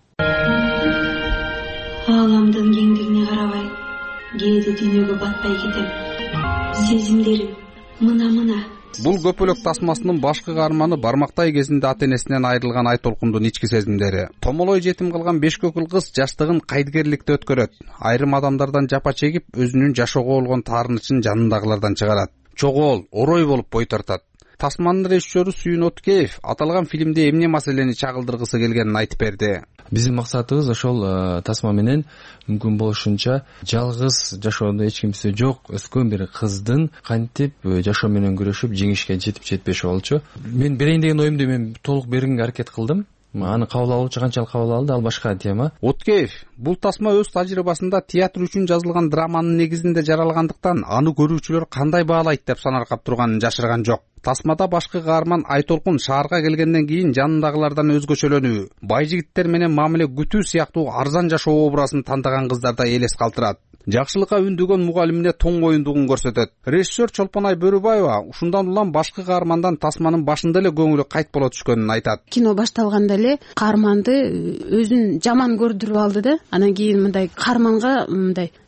Ааламдын кеңдигине карабай, кээде дүйнөгө батпай кетем. Сезимдерим мына. Бул көпөлөк тасмасынын башкы каарманы бармактай кезинде ата энесинен айрылган Айтолкундун ички сезимдери. Томолой жетим кылган 5 көкүл кыз жаштыгын кайдыгерликте өткөрөт. Айрым адамдардан жапа чегип, өзүнүн жашоого болгон таарынычын жанындагылардан чыгарат. Чогол, орой болуп бой тартат. Тасманын режиссеру Сүйүн Откеев аталган фильмде эмне маселени чагылдыргысы келгенин айтып берди. Биздин максатыбыз ошол тасма менен мүмкүн болушунча жалгыз жашоодо эч кимсе жок өскөн бир кыздын кантип жашоо менен күрөшүп жеңишке жетип жетпеши болчу. Мен берейин деген оюмду мен толук бергенге аракет кылдым. Аны кабыл алуучу канчалык кабыл алды, ал башка тема. Откеев бул тасма өз тажрыйбасында театр үчүн жазылган драманын негизинде жаралгандыктан аны көрүүчүлөр кандай баалайт деп санаркап турганын жашырган жок. Тасмада башкы каарман Айтолкун шаарга келгенден кийин жанындагылардан өзгөчөлөнүү, бай жигиттер менен мамиле күтүү сыяктуу арзан жашоо образын тандаган кыздарда элес калтырат. Жакшылыкка үндөгөн мугалимине тоң моюндугун көрсөтөт. Режиссер Чолпонай Бөрүбаева ушундан улам башкы каармандан тасманын башында эле көңүлү кайт боло түшкөнүн айтат. Кино башталганда эле каарманды өзүн жаман көрдүрүп алды да, анан кийин мындай каарманга мындай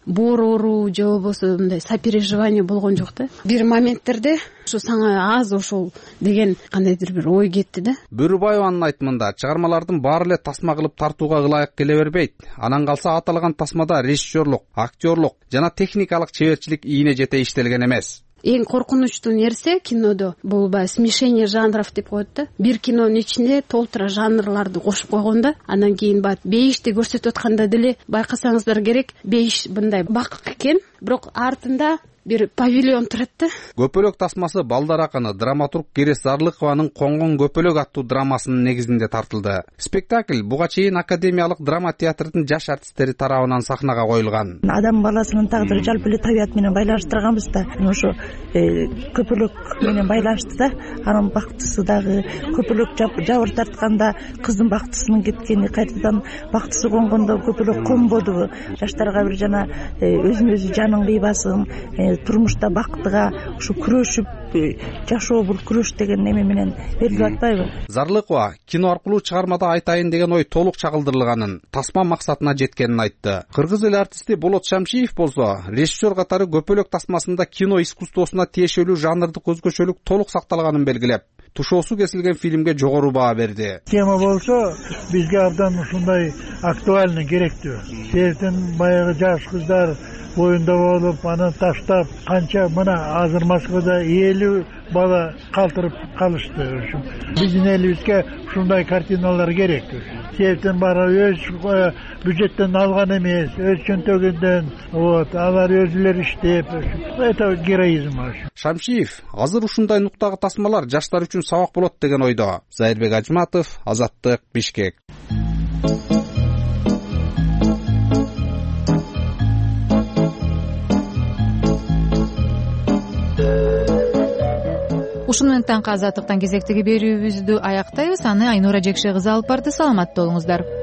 боор ооруу же болбосо мындай сопереживание болгон жок да. Бир моменттерде ушу сага аз ошол деген кандайдыр бир ой кетти да. Бөрүбаеванын айтымында чыгармалардын баары эле тасма кылып тартууга ылайык келе бербейт. Анан калса аталган тасмада режиссерлук, актерлук жана техникалык чеберчилик ийне жете иштелген эмес. Эң коркунучтуу нерсе кинодо бул баягы смешение жанров деп коет да. Бир кинонун ичинде толтура жанрларды кошуп койгон да. Анан кийин баягы бейишти көрсөтүп атканда деле байкасаңыздар керек, бейиш мындай бакык экен, бирок артында бир павильон турат да. Көпөлөк тасмасы балдар акыны драматург Керес Зарлыкованын Коңгон көпөлөк аттуу драмасынын негизинде тартылды. Спектакль буга чейин Академиялык драма театрдын жаш артисттери тарабынан сахнага коюлган. Адам баласынын тагдыры жалпы эле табият менен байланыштырганбыз да. Ошо көпөлөк менен байланыштı да. Анын бактысы дагы көпөлөк жабыр тартканда кыздын бактысынын кеткени, кайтадан бактысы конгондо көпөлөк конбодубу. Жаштарга бир жана өзүн өзү жанын кыйбасын, турмушта бактыга ушу күрөшүп жашоо бул күрөш деген неме менен берилип атпайбы? Зарлыкова кино аркылуу чыгармада айтайын деген ой толук чагылдырылганын, тасма максатына жеткенин айтты. Кыргыз эл артисти Болот Шамшиев болсо, режиссер катары көпөлөк тасмасында кино искусствосуна тиешелүү жанрдык өзгөчөлүк толук сакталганын белгилеп, тушоосу кесилген фильмге жогору баа берди. Тема болсо бизге абдан ушундай актуальный керектүү. Себептен баягы жаш кыздар боюнда болуп, анан таштап, канча мына азыр Москвада 50 бала калтырып калышты. Биздин элибизге ушундай картиналар керек. Себептен бары өз бюджеттен алган эмес, өз чөнтөгүндөн, алар өзүлөр иштеп, это героизм. Шамшиев азыр ушундай нуктагы тасмалар жаштар үчүн сабак болот деген ойдо. Зайырбек Ажматов, Азаттык, Бишкек. Ушуну менен таңкы Азаттыктан кезектеги берүүбүздү аяктайбыз. Аны Айнура Жекше кызы алып барды. Саламатта болуңуздар.